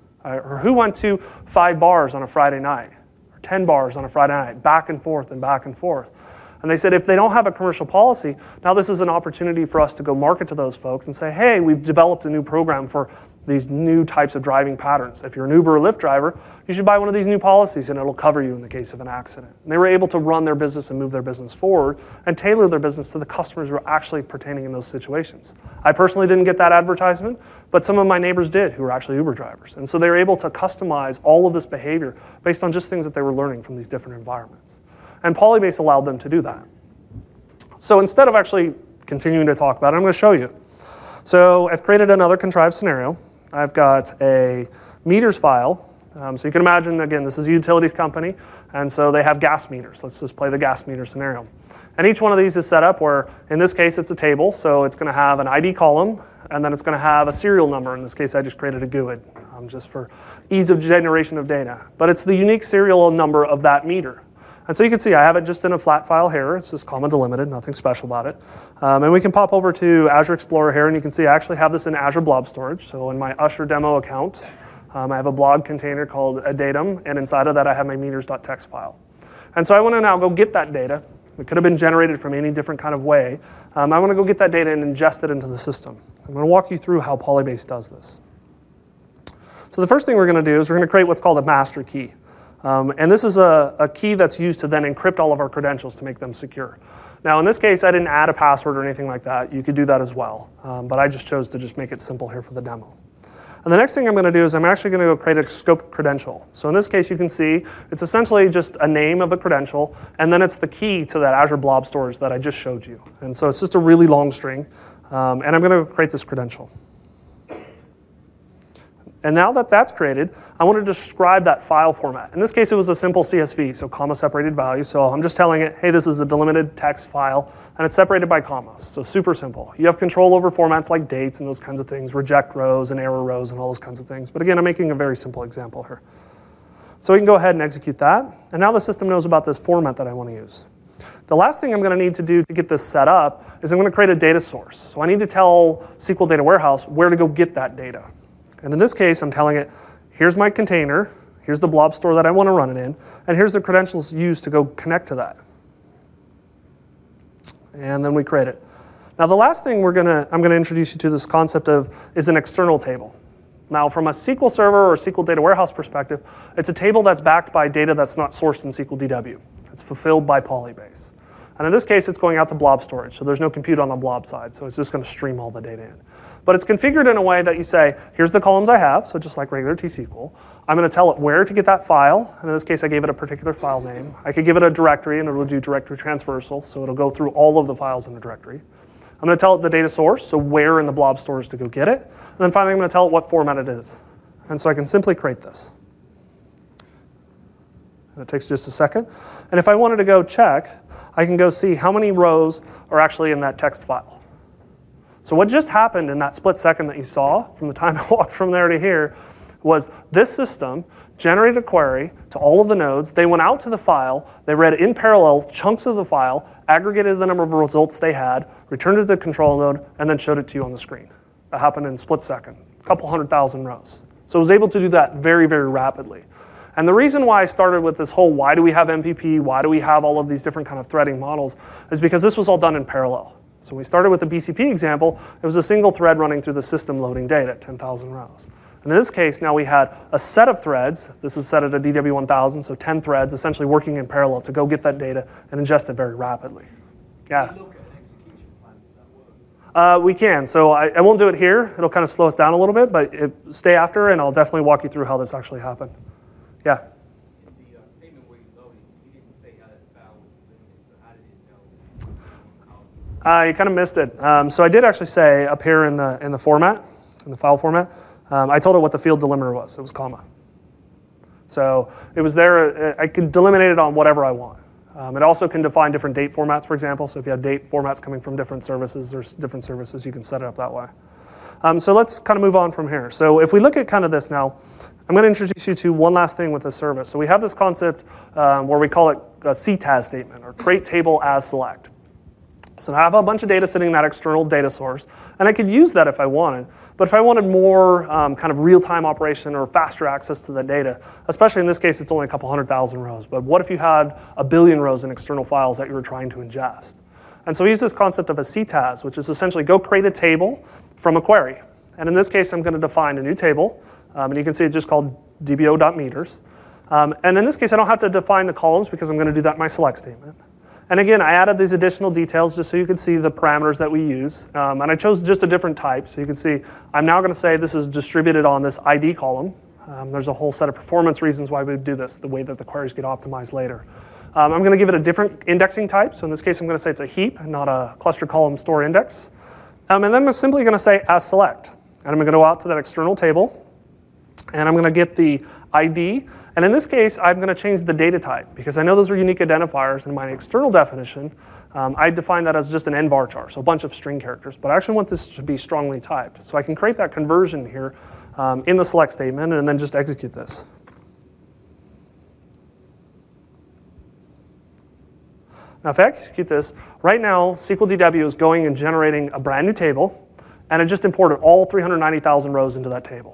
Or who went to 5 bars on a Friday night, or 10 bars on a Friday night, back and forth and back and forth. And they said, if they don't have a commercial policy, now this is an opportunity for us to go market to those folks and say, hey, we've developed a new program for these new types of driving patterns. If you're an Uber or Lyft driver, you should buy one of these new policies and it'll cover you in the case of an accident. And they were able to run their business and move their business forward and tailor their business to the customers who are actually pertaining in those situations. I personally didn't get that advertisement, but some of my neighbors did who were actually Uber drivers. And so they were able to customize all of this behavior based on just things that they were learning from these different environments. And Polybase allowed them to do that. So instead of actually continuing to talk about it, I'm going to show you. So I've created another contrived scenario. I've got a meters file. So you can imagine, again, this is a utilities company, and so they have gas meters. Let's just play the gas meter scenario. And each one of these is set up where, in this case, it's a table. So it's going to have an ID column, and then it's going to have a serial number. In this case, I just created a GUID, just for ease of generation of data. But it's the unique serial number of that meter. And so you can see I have it just in a flat file here. It's just comma delimited, nothing special about it. And we can pop over to Azure Explorer here, and you can see I actually have this in Azure Blob Storage. So in my Usher demo account, I have a blog container called a datum, and inside of that I have my meters.txt file. And so I want to now go get that data. It could have been generated from any different kind of way. I want to go get that data and ingest it into the system. I'm going to walk you through how Polybase does this. So the first thing we're going to do is we're going to create what's called a master key. And this is a key that's used to then encrypt all of our credentials to make them secure. Now in this case, I didn't add a password or anything like that. You could do that as well. But I just chose to just make it simple here for the demo. And the next thing I'm going to do is I'm actually going to go create a scoped credential. So in this case, you can see it's essentially just a name of a credential, and then it's the key to that Azure Blob Storage that I just showed you. And so it's just a really long string. And I'm going to create this credential. And now that that's created, I want to describe that file format. In this case, it was a simple CSV, so comma-separated value. So I'm just telling it, hey, this is a delimited text file, and it's separated by commas. So super simple. You have control over formats like dates and those kinds of things, reject rows and error rows and all those kinds of things. But again, I'm making a very simple example here. So we can go ahead and execute that. And now the system knows about this format that I want to use. The last thing I'm going to need to do to get this set up is I'm going to create a data source. So I need to tell SQL Data Warehouse where to go get that data. And in this case, I'm telling it, here's my container, here's the blob store that I want to run it in, and here's the credentials used to go connect to that. And then we create it. Now the last thing I'm going to introduce you to this concept of is an external table. Now from a SQL Server or SQL Data Warehouse perspective, it's a table that's backed by data that's not sourced in SQL DW. It's fulfilled by Polybase. And in this case, it's going out to blob storage, so there's no compute on the blob side, so it's just going to stream all the data in. But it's configured in a way that you say, here's the columns I have, so just like regular T-SQL. I'm going to tell it where to get that file, and in this case, I gave it a particular file name. I could give it a directory, and it'll do directory transversal, so it'll go through all of the files in the directory. I'm going to tell it the data source, so where in the blob storage to go get it. And then finally, I'm going to tell it what format it is. And so I can simply create this. And it takes just a second. And if I wanted to go check, I can go see how many rows are actually in that text file. So what just happened in that split second that you saw from the time I walked from there to here was this system generated a query to all of the nodes. They went out to the file. They read in parallel chunks of the file, aggregated the number of results they had, returned it to the control node, and then showed it to you on the screen. That happened in a split second, a couple 100,000 rows. So it was able to do that very, very rapidly. And the reason why I started with this whole why do we have MPP, why do we have all of these different kind of threading models, is because this was all done in parallel. So we started with the BCP example. It was a single thread running through the system loading data at 10,000 rows. And in this case, now we had a set of threads. This is set at a DW1000, so 10 threads essentially working in parallel to go get that data and ingest it very rapidly. Yeah? Can you look at an execution plan? Does that work? We can. So I won't do it here. It'll kind of slow us down a little bit, but stay after, and I'll definitely walk you through how this actually happened. Yeah? In the statement where you loaded, you didn't say how that file was limited, so how did it know how? You kind of missed it. So I did actually say up here in the format, in the file format, I told it what the field delimiter was. It was comma. So it was there. I can delimit it on whatever I want. It also can define different date formats, for example. So if you have date formats coming from different services, there's different services, you can set it up that way. So let's kind of move on from here. So if we look at kind of this now, I'm going to introduce you to one last thing with this service. So we have this concept where we call it a CTAS statement, or create table as select. So I have a bunch of data sitting in that external data source, and I could use that if I wanted. But if I wanted more kind of real-time operation or faster access to the data, especially in this case, it's only a couple 100,000 rows. But what if you had a billion rows in external files that you were trying to ingest? And so we use this concept of a CTAS, which is essentially go create a table from a query. And in this case, I'm going to define a new table. And you can see it's just called dbo.meters. And in this case, I don't have to define the columns because I'm going to do that in my select statement. And again, I added these additional details just so you can see the parameters that we use. And I chose just a different type. So you can see I'm now going to say this is distributed on this ID column. There's a whole set of performance reasons why we do this, the way that the queries get optimized later. I'm going to give it a different indexing type. So in this case, I'm going to say it's a heap, not a cluster column store index. And then I'm simply going to say as select. And I'm going to go out to that external table. And I'm going to get the ID. And in this case, I'm going to change the data type because I know those are unique identifiers. In my external definition, I define that as just an nvarchar, so a bunch of string characters. But I actually want this to be strongly typed. So I can create that conversion here in the select statement and then just execute this. Now if I execute this, right now SQL DW is going and generating a brand new table, and it just imported all 390,000 rows into that table.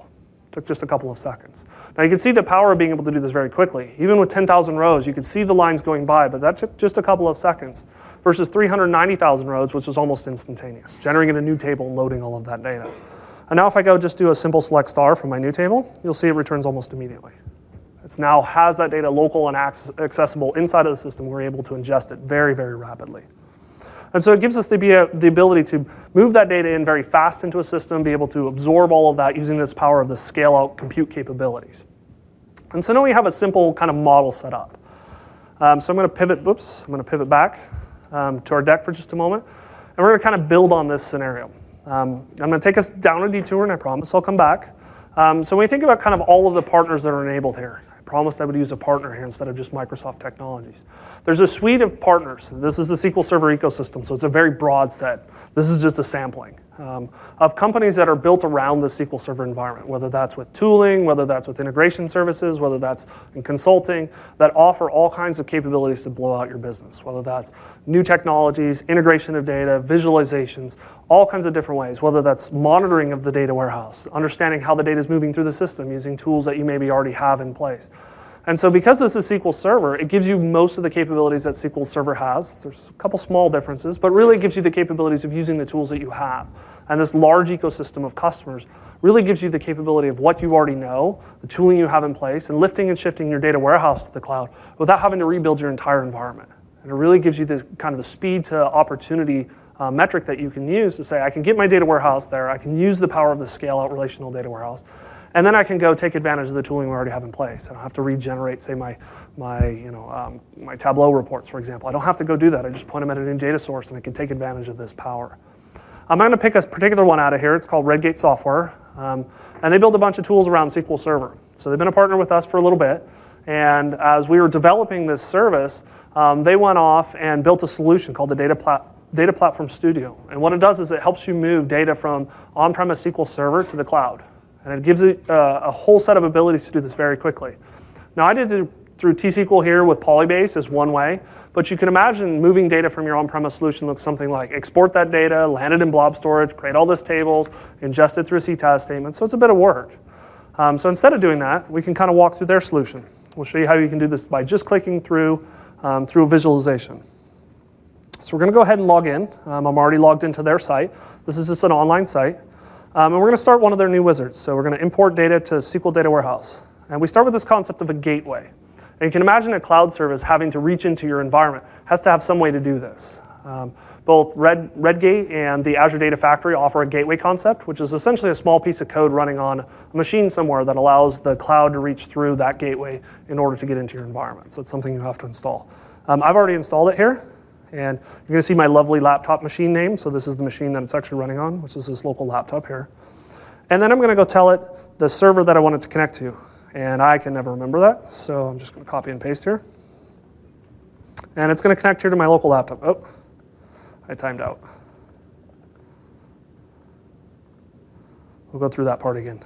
Took just a couple of seconds. Now you can see the power of being able to do this very quickly. Even with 10,000 rows, you could see the lines going by, but that took just a couple of seconds versus 390,000 rows, which was almost instantaneous, generating a new table and loading all of that data. And now if I go just do a simple select star from my new table, you'll see it returns almost immediately. It now has that data local and accessible inside of the system. We're able to ingest it very, very rapidly. And so it gives us the ability to move that data in very fast into a system, be able to absorb all of that using this power of the scale-out compute capabilities. And so now we have a simple kind of model set up. So I'm going to pivot back to our deck for just a moment. And we're going to kind of build on this scenario. I'm going to take us down a detour, and I promise I'll come back. So when we think about kind of all of the partners that are enabled here, promised I would use a partner here instead of just Microsoft Technologies. There's a suite of partners. This is the SQL Server ecosystem, so it's a very broad set. This is just a sampling of companies that are built around the SQL Server environment, whether that's with tooling, whether that's with integration services, whether that's in consulting, that offer all kinds of capabilities to blow out your business, whether that's new technologies, integration of data, visualizations, all kinds of different ways, whether that's monitoring of the data warehouse, understanding how the data is moving through the system using tools that you maybe already have in place. And so because this is SQL Server, it gives you most of the capabilities that SQL Server has. There's a couple small differences, but really it gives you the capabilities of using the tools that you have. And this large ecosystem of customers really gives you the capability of what you already know, the tooling you have in place, and lifting and shifting your data warehouse to the cloud without having to rebuild your entire environment. And it really gives you this kind of a speed to opportunity metric that you can use to say, I can get my data warehouse there, I can use the power of the scale-out relational data warehouse, and then I can go take advantage of the tooling we already have in place. I don't have to regenerate, say, my Tableau reports, for example. I don't have to go do that. I just point them at a new data source, and I can take advantage of this power. I'm going to pick a particular one out of here. It's called Redgate Software, and they build a bunch of tools around SQL Server. So they've been a partner with us for a little bit, and as we were developing this service, they went off and built a solution called the Data Platform Studio. And what it does is it helps you move data from on-premise SQL Server to the cloud. And it gives it a whole set of abilities to do this very quickly. Now, I did it through T-SQL here with Polybase as one way, but you can imagine moving data from your on-premise solution looks something like export that data, land it in blob storage, create all this tables, ingest it through a CTAS statement. So it's a bit of work. So instead of doing that, we can kind of walk through their solution. We'll show you how you can do this by just clicking through a visualization. So we're going to go ahead and log in. I'm already logged into their site. This is just an online site. And we're going to start one of their new wizards. So we're going to import data to SQL Data Warehouse. And we start with this concept of a gateway. And you can imagine a cloud service having to reach into your environment has to have some way to do this. Both Redgate and the Azure Data Factory offer a gateway concept, which is essentially a small piece of code running on a machine somewhere that allows the cloud to reach through that gateway in order to get into your environment. So it's something you have to install. I've already installed it here. And you're going to see my lovely laptop machine name. So this is the machine that it's actually running on, which is this local laptop here. And then I'm going to go tell it the server that I want it to connect to. And I can never remember that. So I'm just going to copy and paste here. And it's going to connect here to my local laptop. Oh, I timed out. We'll go through that part again.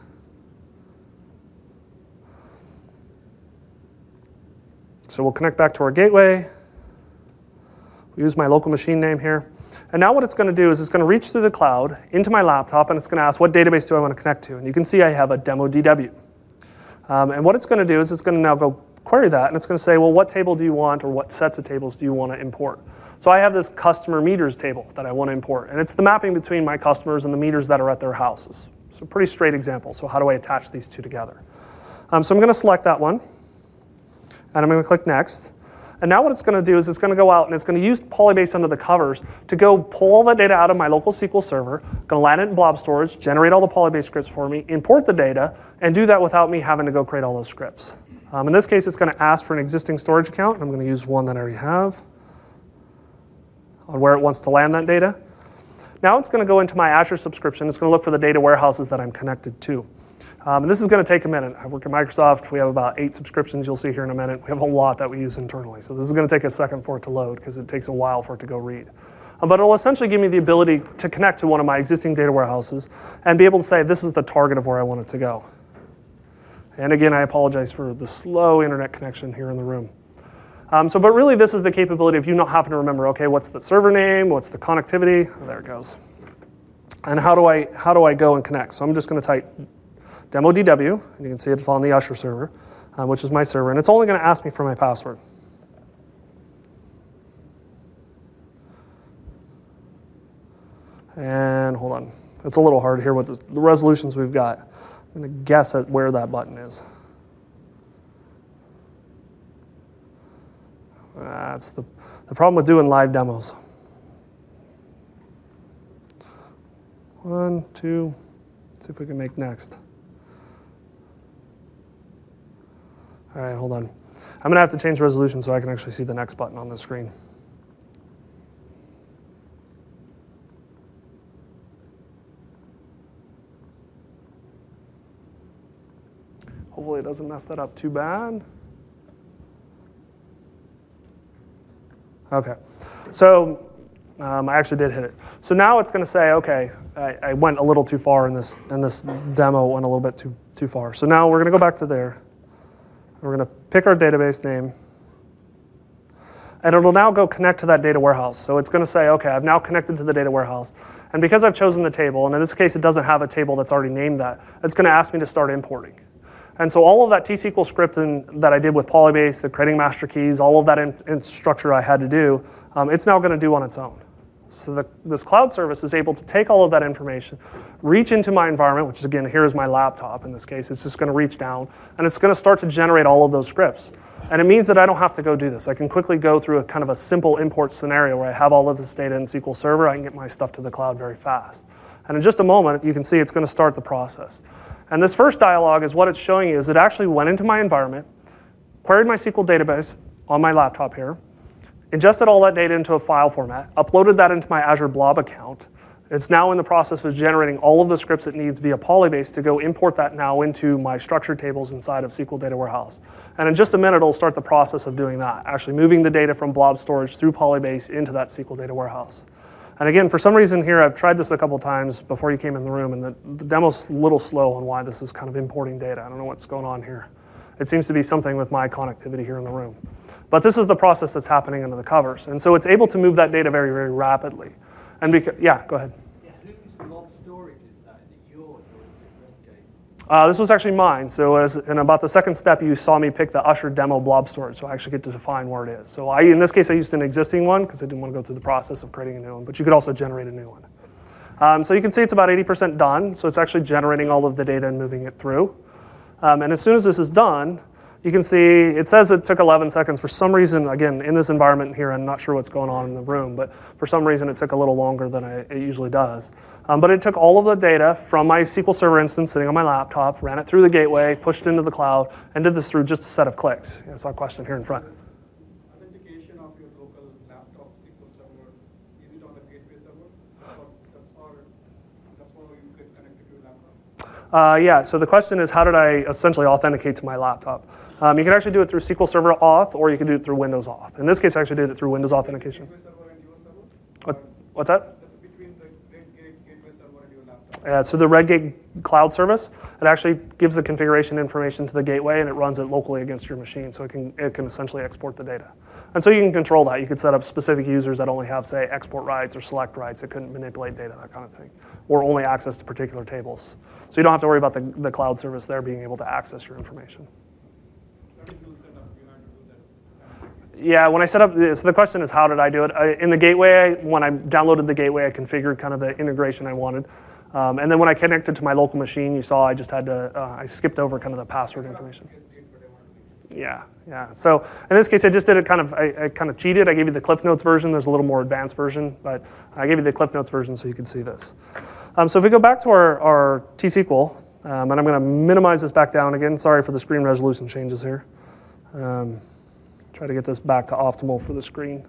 So we'll connect back to our gateway. We use my local machine name here. And now what it's going to do is it's going to reach through the cloud into my laptop, and it's going to ask, what database do I want to connect to? And you can see I have a demo DW. And what it's going to do is it's going to now go query that, and it's going to say, well, what table do you want, or what sets of tables do you want to import? So I have this customer meters table that I want to import, and it's the mapping between my customers and the meters that are at their houses. So pretty straight example. So how do I attach these two together? So I'm going to select that one, and I'm going to click Next. And now what it's going to do is it's going to go out and it's going to use Polybase under the covers to go pull all that data out of my local SQL server, going to land it in blob storage, generate all the Polybase scripts for me, import the data, and do that without me having to go create all those scripts. In this case, it's going to ask for an existing storage account. I'm going to use one that I already have on where it wants to land that data. Now it's going to go into my Azure subscription. It's going to look for the data warehouses that I'm connected to. And this is going to take a minute. I work at Microsoft. We have about 8 subscriptions you'll see here in a minute. We have a lot that we use internally. So this is going to take a second for it to load because it takes a while for it to go read. But it'll essentially give me the ability to connect to one of my existing data warehouses and be able to say, this is the target of where I want it to go. And again, I apologize for the slow internet connection here in the room. But really, this is the capability of you not having to remember, okay, what's the server name? What's the connectivity? Oh, there it goes. And how do I go and connect? So I'm just going to type demo DW, and you can see it's on the Usher server, which is my server, and it's only going to ask me for my password. And hold on, it's a little hard here with the resolutions we've got. I'm going to guess at where that button is. That's the problem with doing live demos. 1, 2, see if we can make next. All right, hold on. I'm going to have to change resolution so I can actually see the next button on the screen. Hopefully it doesn't mess that up too bad. Okay, so I actually did hit it. So now it's going to say, okay, I went a little too far in this demo, went a little bit too far. So now we're going to go back to there. We're going to pick our database name. And it'll now go connect to that data warehouse. So it's going to say, okay, I've now connected to the data warehouse. And because I've chosen the table, and in this case it doesn't have a table that's already named that, it's going to ask me to start importing. And so all of that T-SQL scripting that I did with Polybase, the creating master keys, all of that structure I had to do, it's now going to do on its own. So this cloud service is able to take all of that information, reach into my environment, which is, again, here's my laptop in this case. It's just going to reach down, and it's going to start to generate all of those scripts. And it means that I don't have to go do this. I can quickly go through a kind of a simple import scenario where I have all of this data in SQL Server. I can get my stuff to the cloud very fast. And in just a moment, you can see it's going to start the process. And this first dialog is what it's showing you is it actually went into my environment, queried my SQL database on my laptop here, ingested all that data into a file format, uploaded that into my Azure Blob account. It's now in the process of generating all of the scripts it needs via Polybase to go import that now into my structured tables inside of SQL Data Warehouse. And in just a minute, it'll start the process of doing that, actually moving the data from Blob storage through Polybase into that SQL Data Warehouse. And again, for some reason here, I've tried this a couple times before you came in the room, and the demo's a little slow on why this is kind of importing data. I don't know what's going on here. It seems to be something with my connectivity here in the room. But this is the process that's happening under the covers. And so it's able to move that data very, very rapidly. And yeah, go ahead. Yeah, whose blob storage is that? Is it yours or is it Redgate? This was actually mine. So in about the second step, you saw me pick the Usher demo blob storage. So I actually get to define where it is. So in this case, I used an existing one because I didn't want to go through the process of creating a new one. But you could also generate a new one. So you can see it's about 80% done. So it's actually generating all of the data and moving it through. And as soon as this is done, you can see it says it took 11 seconds. For some reason, again, in this environment here, I'm not sure what's going on in the room, but for some reason it took a little longer than it usually does. But it took all of the data from my SQL Server instance sitting on my laptop, ran it through the gateway, pushed it into the cloud, and did this through just a set of clicks. I saw a question here in front. Authentication of your local laptop SQL Server, is it on the gateway server? That's how you get connected to your laptop? Yeah, so the question is, how did I essentially authenticate to my laptop? You can actually do it through SQL Server Auth, or you can do it through Windows Auth. In this case, I actually did it through Windows Authentication. Gateway server and your server? What's that? That's between the gateway server and your laptop. So the Redgate cloud service, it actually gives the configuration information to the gateway, and it runs it locally against your machine, so it can essentially export the data. And so you can control that. You could set up specific users that only have, say, export rights or select rights. It couldn't manipulate data, that kind of thing, or only access to particular tables. So you don't have to worry about the cloud service there being able to access your information. Yeah, when I set up, so the question is, how did I do it? In the gateway, when I downloaded the gateway, I configured kind of the integration I wanted. And then when I connected to my local machine, you saw I just had to, I skipped over kind of the password information. Yeah. So in this case, I just did it I kind of cheated. I gave you the Cliff Notes version. There's a little more advanced version, but I gave you the Cliff Notes version so you could see this. So if we go back to our T-SQL, and I'm going to minimize this back down again. Sorry for the screen resolution changes here. Try to get this back to optimal for the screen.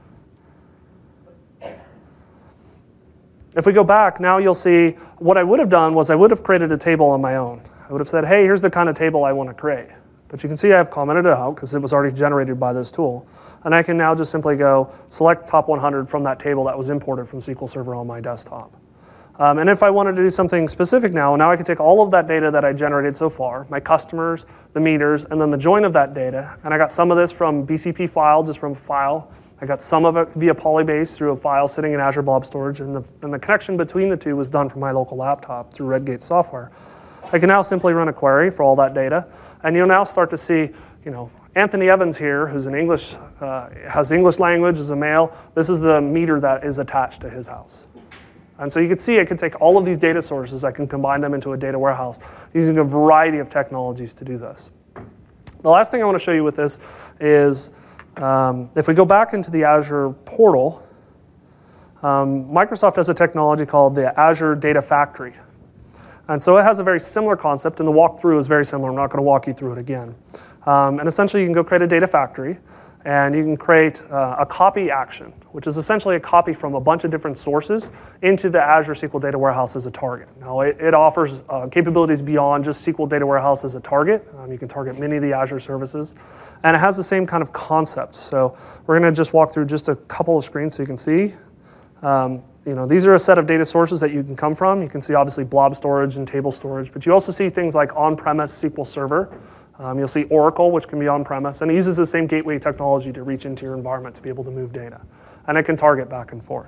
If we go back, now you'll see what I would have done was I would have created a table on my own. I would have said, hey, here's the kind of table I want to create. But you can see I've commented it out because it was already generated by this tool. And I can now just simply go select top 100 from that table that was imported from SQL Server on my desktop. And if I wanted to do something specific now I can take all of that data that I generated so far, my customers, the meters, and then the join of that data. And I got some of this from BCP file, just from a file. I got some of it via Polybase through a file sitting in Azure Blob Storage. And the connection between the two was done from my local laptop through Redgate software. I can now simply run a query for all that data, and you'll now start to see, Anthony Evans here, who's an English, has English language, is a male. This is the meter that is attached to his house. And so you can see I can take all of these data sources, I can combine them into a data warehouse using a variety of technologies to do this. The last thing I want to show you with this is if we go back into the Azure portal, Microsoft has a technology called the Azure Data Factory. And so it has a very similar concept, and the walkthrough is very similar. I'm not going to walk you through it again. And essentially, you can go create a data factory, and you can create a copy action, which is essentially a copy from a bunch of different sources into the Azure SQL Data Warehouse as a target. Now, it offers capabilities beyond just SQL Data Warehouse as a target. You can target many of the Azure services, and it has the same kind of concept. So we're going to just walk through just a couple of screens so you can see. These are a set of data sources that you can come from. You can see obviously blob storage and table storage, but you also see things like on-premise SQL Server. You'll see Oracle, which can be on-premise, and it uses the same gateway technology to reach into your environment to be able to move data. And it can target back and forth.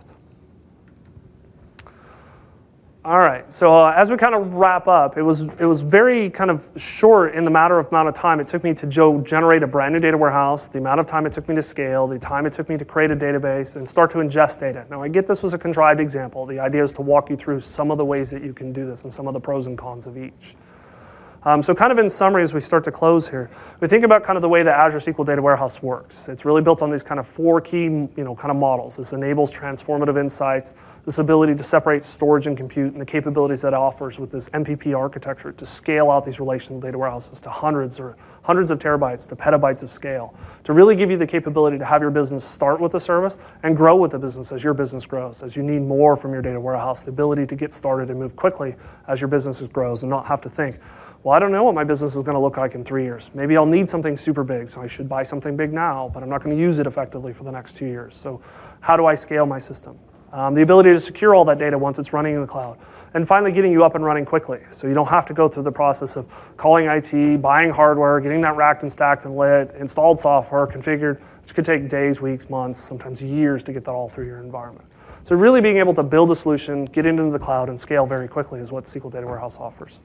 All right, so as we kind of wrap up, it was very kind of short in the amount of time it took me to generate a brand new data warehouse, the amount of time it took me to scale, the time it took me to create a database, and start to ingest data. Now, I get this was a contrived example. The idea is to walk you through some of the ways that you can do this and some of the pros and cons of each. So kind of in summary, as we start to close here, we think about kind of the way that Azure SQL Data Warehouse works. It's really built on these kind of 4 key, kind of models. This enables transformative insights, this ability to separate storage and compute, and the capabilities that it offers with this MPP architecture to scale out these relational data warehouses to hundreds of terabytes to petabytes of scale, to really give you the capability to have your business start with a service and grow with the business as your business grows, as you need more from your data warehouse, the ability to get started and move quickly as your business grows and not have to think, well, I don't know what my business is going to look like in 3 years. Maybe I'll need something super big, so I should buy something big now, but I'm not going to use it effectively for the next 2 years. So how do I scale my system? The ability to secure all that data once it's running in the cloud. And finally, getting you up and running quickly. So you don't have to go through the process of calling IT, buying hardware, getting that racked and stacked and lit, installed software, configured, which could take days, weeks, months, sometimes years to get that all through your environment. So really being able to build a solution, get into the cloud, and scale very quickly is what SQL Data Warehouse offers.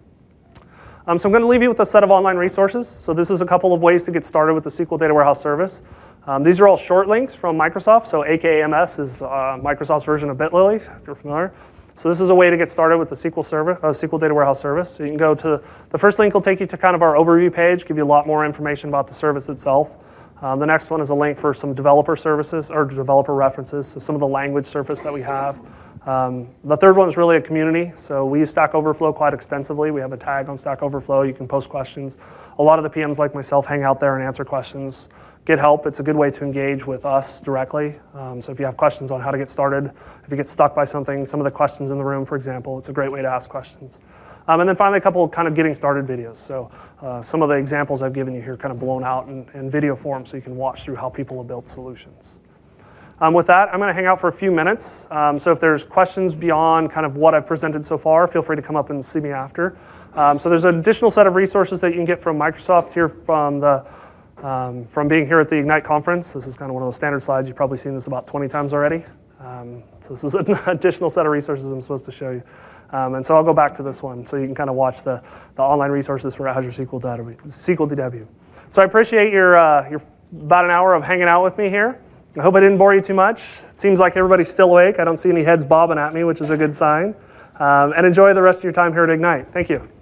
So I'm going to leave you with a set of online resources. So this is a couple of ways to get started with the SQL Data Warehouse service. These are all short links from Microsoft. So AKMS is Microsoft's version of BitLily, if you're familiar. So this is a way to get started with the SQL Data Warehouse service. So you can go to, the first link will take you to kind of our overview page, give you a lot more information about the service itself. The next one is a link for some developer services or developer references, so some of the language surface that we have. The third one is really a community. So we use Stack Overflow quite extensively. We have a tag on Stack Overflow. You can post questions. A lot of the PMs like myself hang out there and answer questions, get help. It's a good way to engage with us directly. So if you have questions on how to get started, if you get stuck by something, some of the questions in the room, for example, it's a great way to ask questions. And then finally, a couple of kind of getting started videos. So some of the examples I've given you here kind of blown out in video form so you can watch through how people have built solutions. With that, I'm going to hang out for a few minutes. So if there's questions beyond kind of what I've presented so far, feel free to come up and see me after. So there's an additional set of resources that you can get from Microsoft here from being here at the Ignite conference. This is kind of one of those standard slides. You've probably seen this about 20 times already. So this is an additional set of resources I'm supposed to show you. And so I'll go back to this one so you can kind of watch the online resources for Azure SQL DW. So I appreciate your about an hour of hanging out with me here. I hope I didn't bore you too much. It seems like everybody's still awake. I don't see any heads bobbing at me, which is a good sign. And enjoy the rest of your time here at Ignite. Thank you.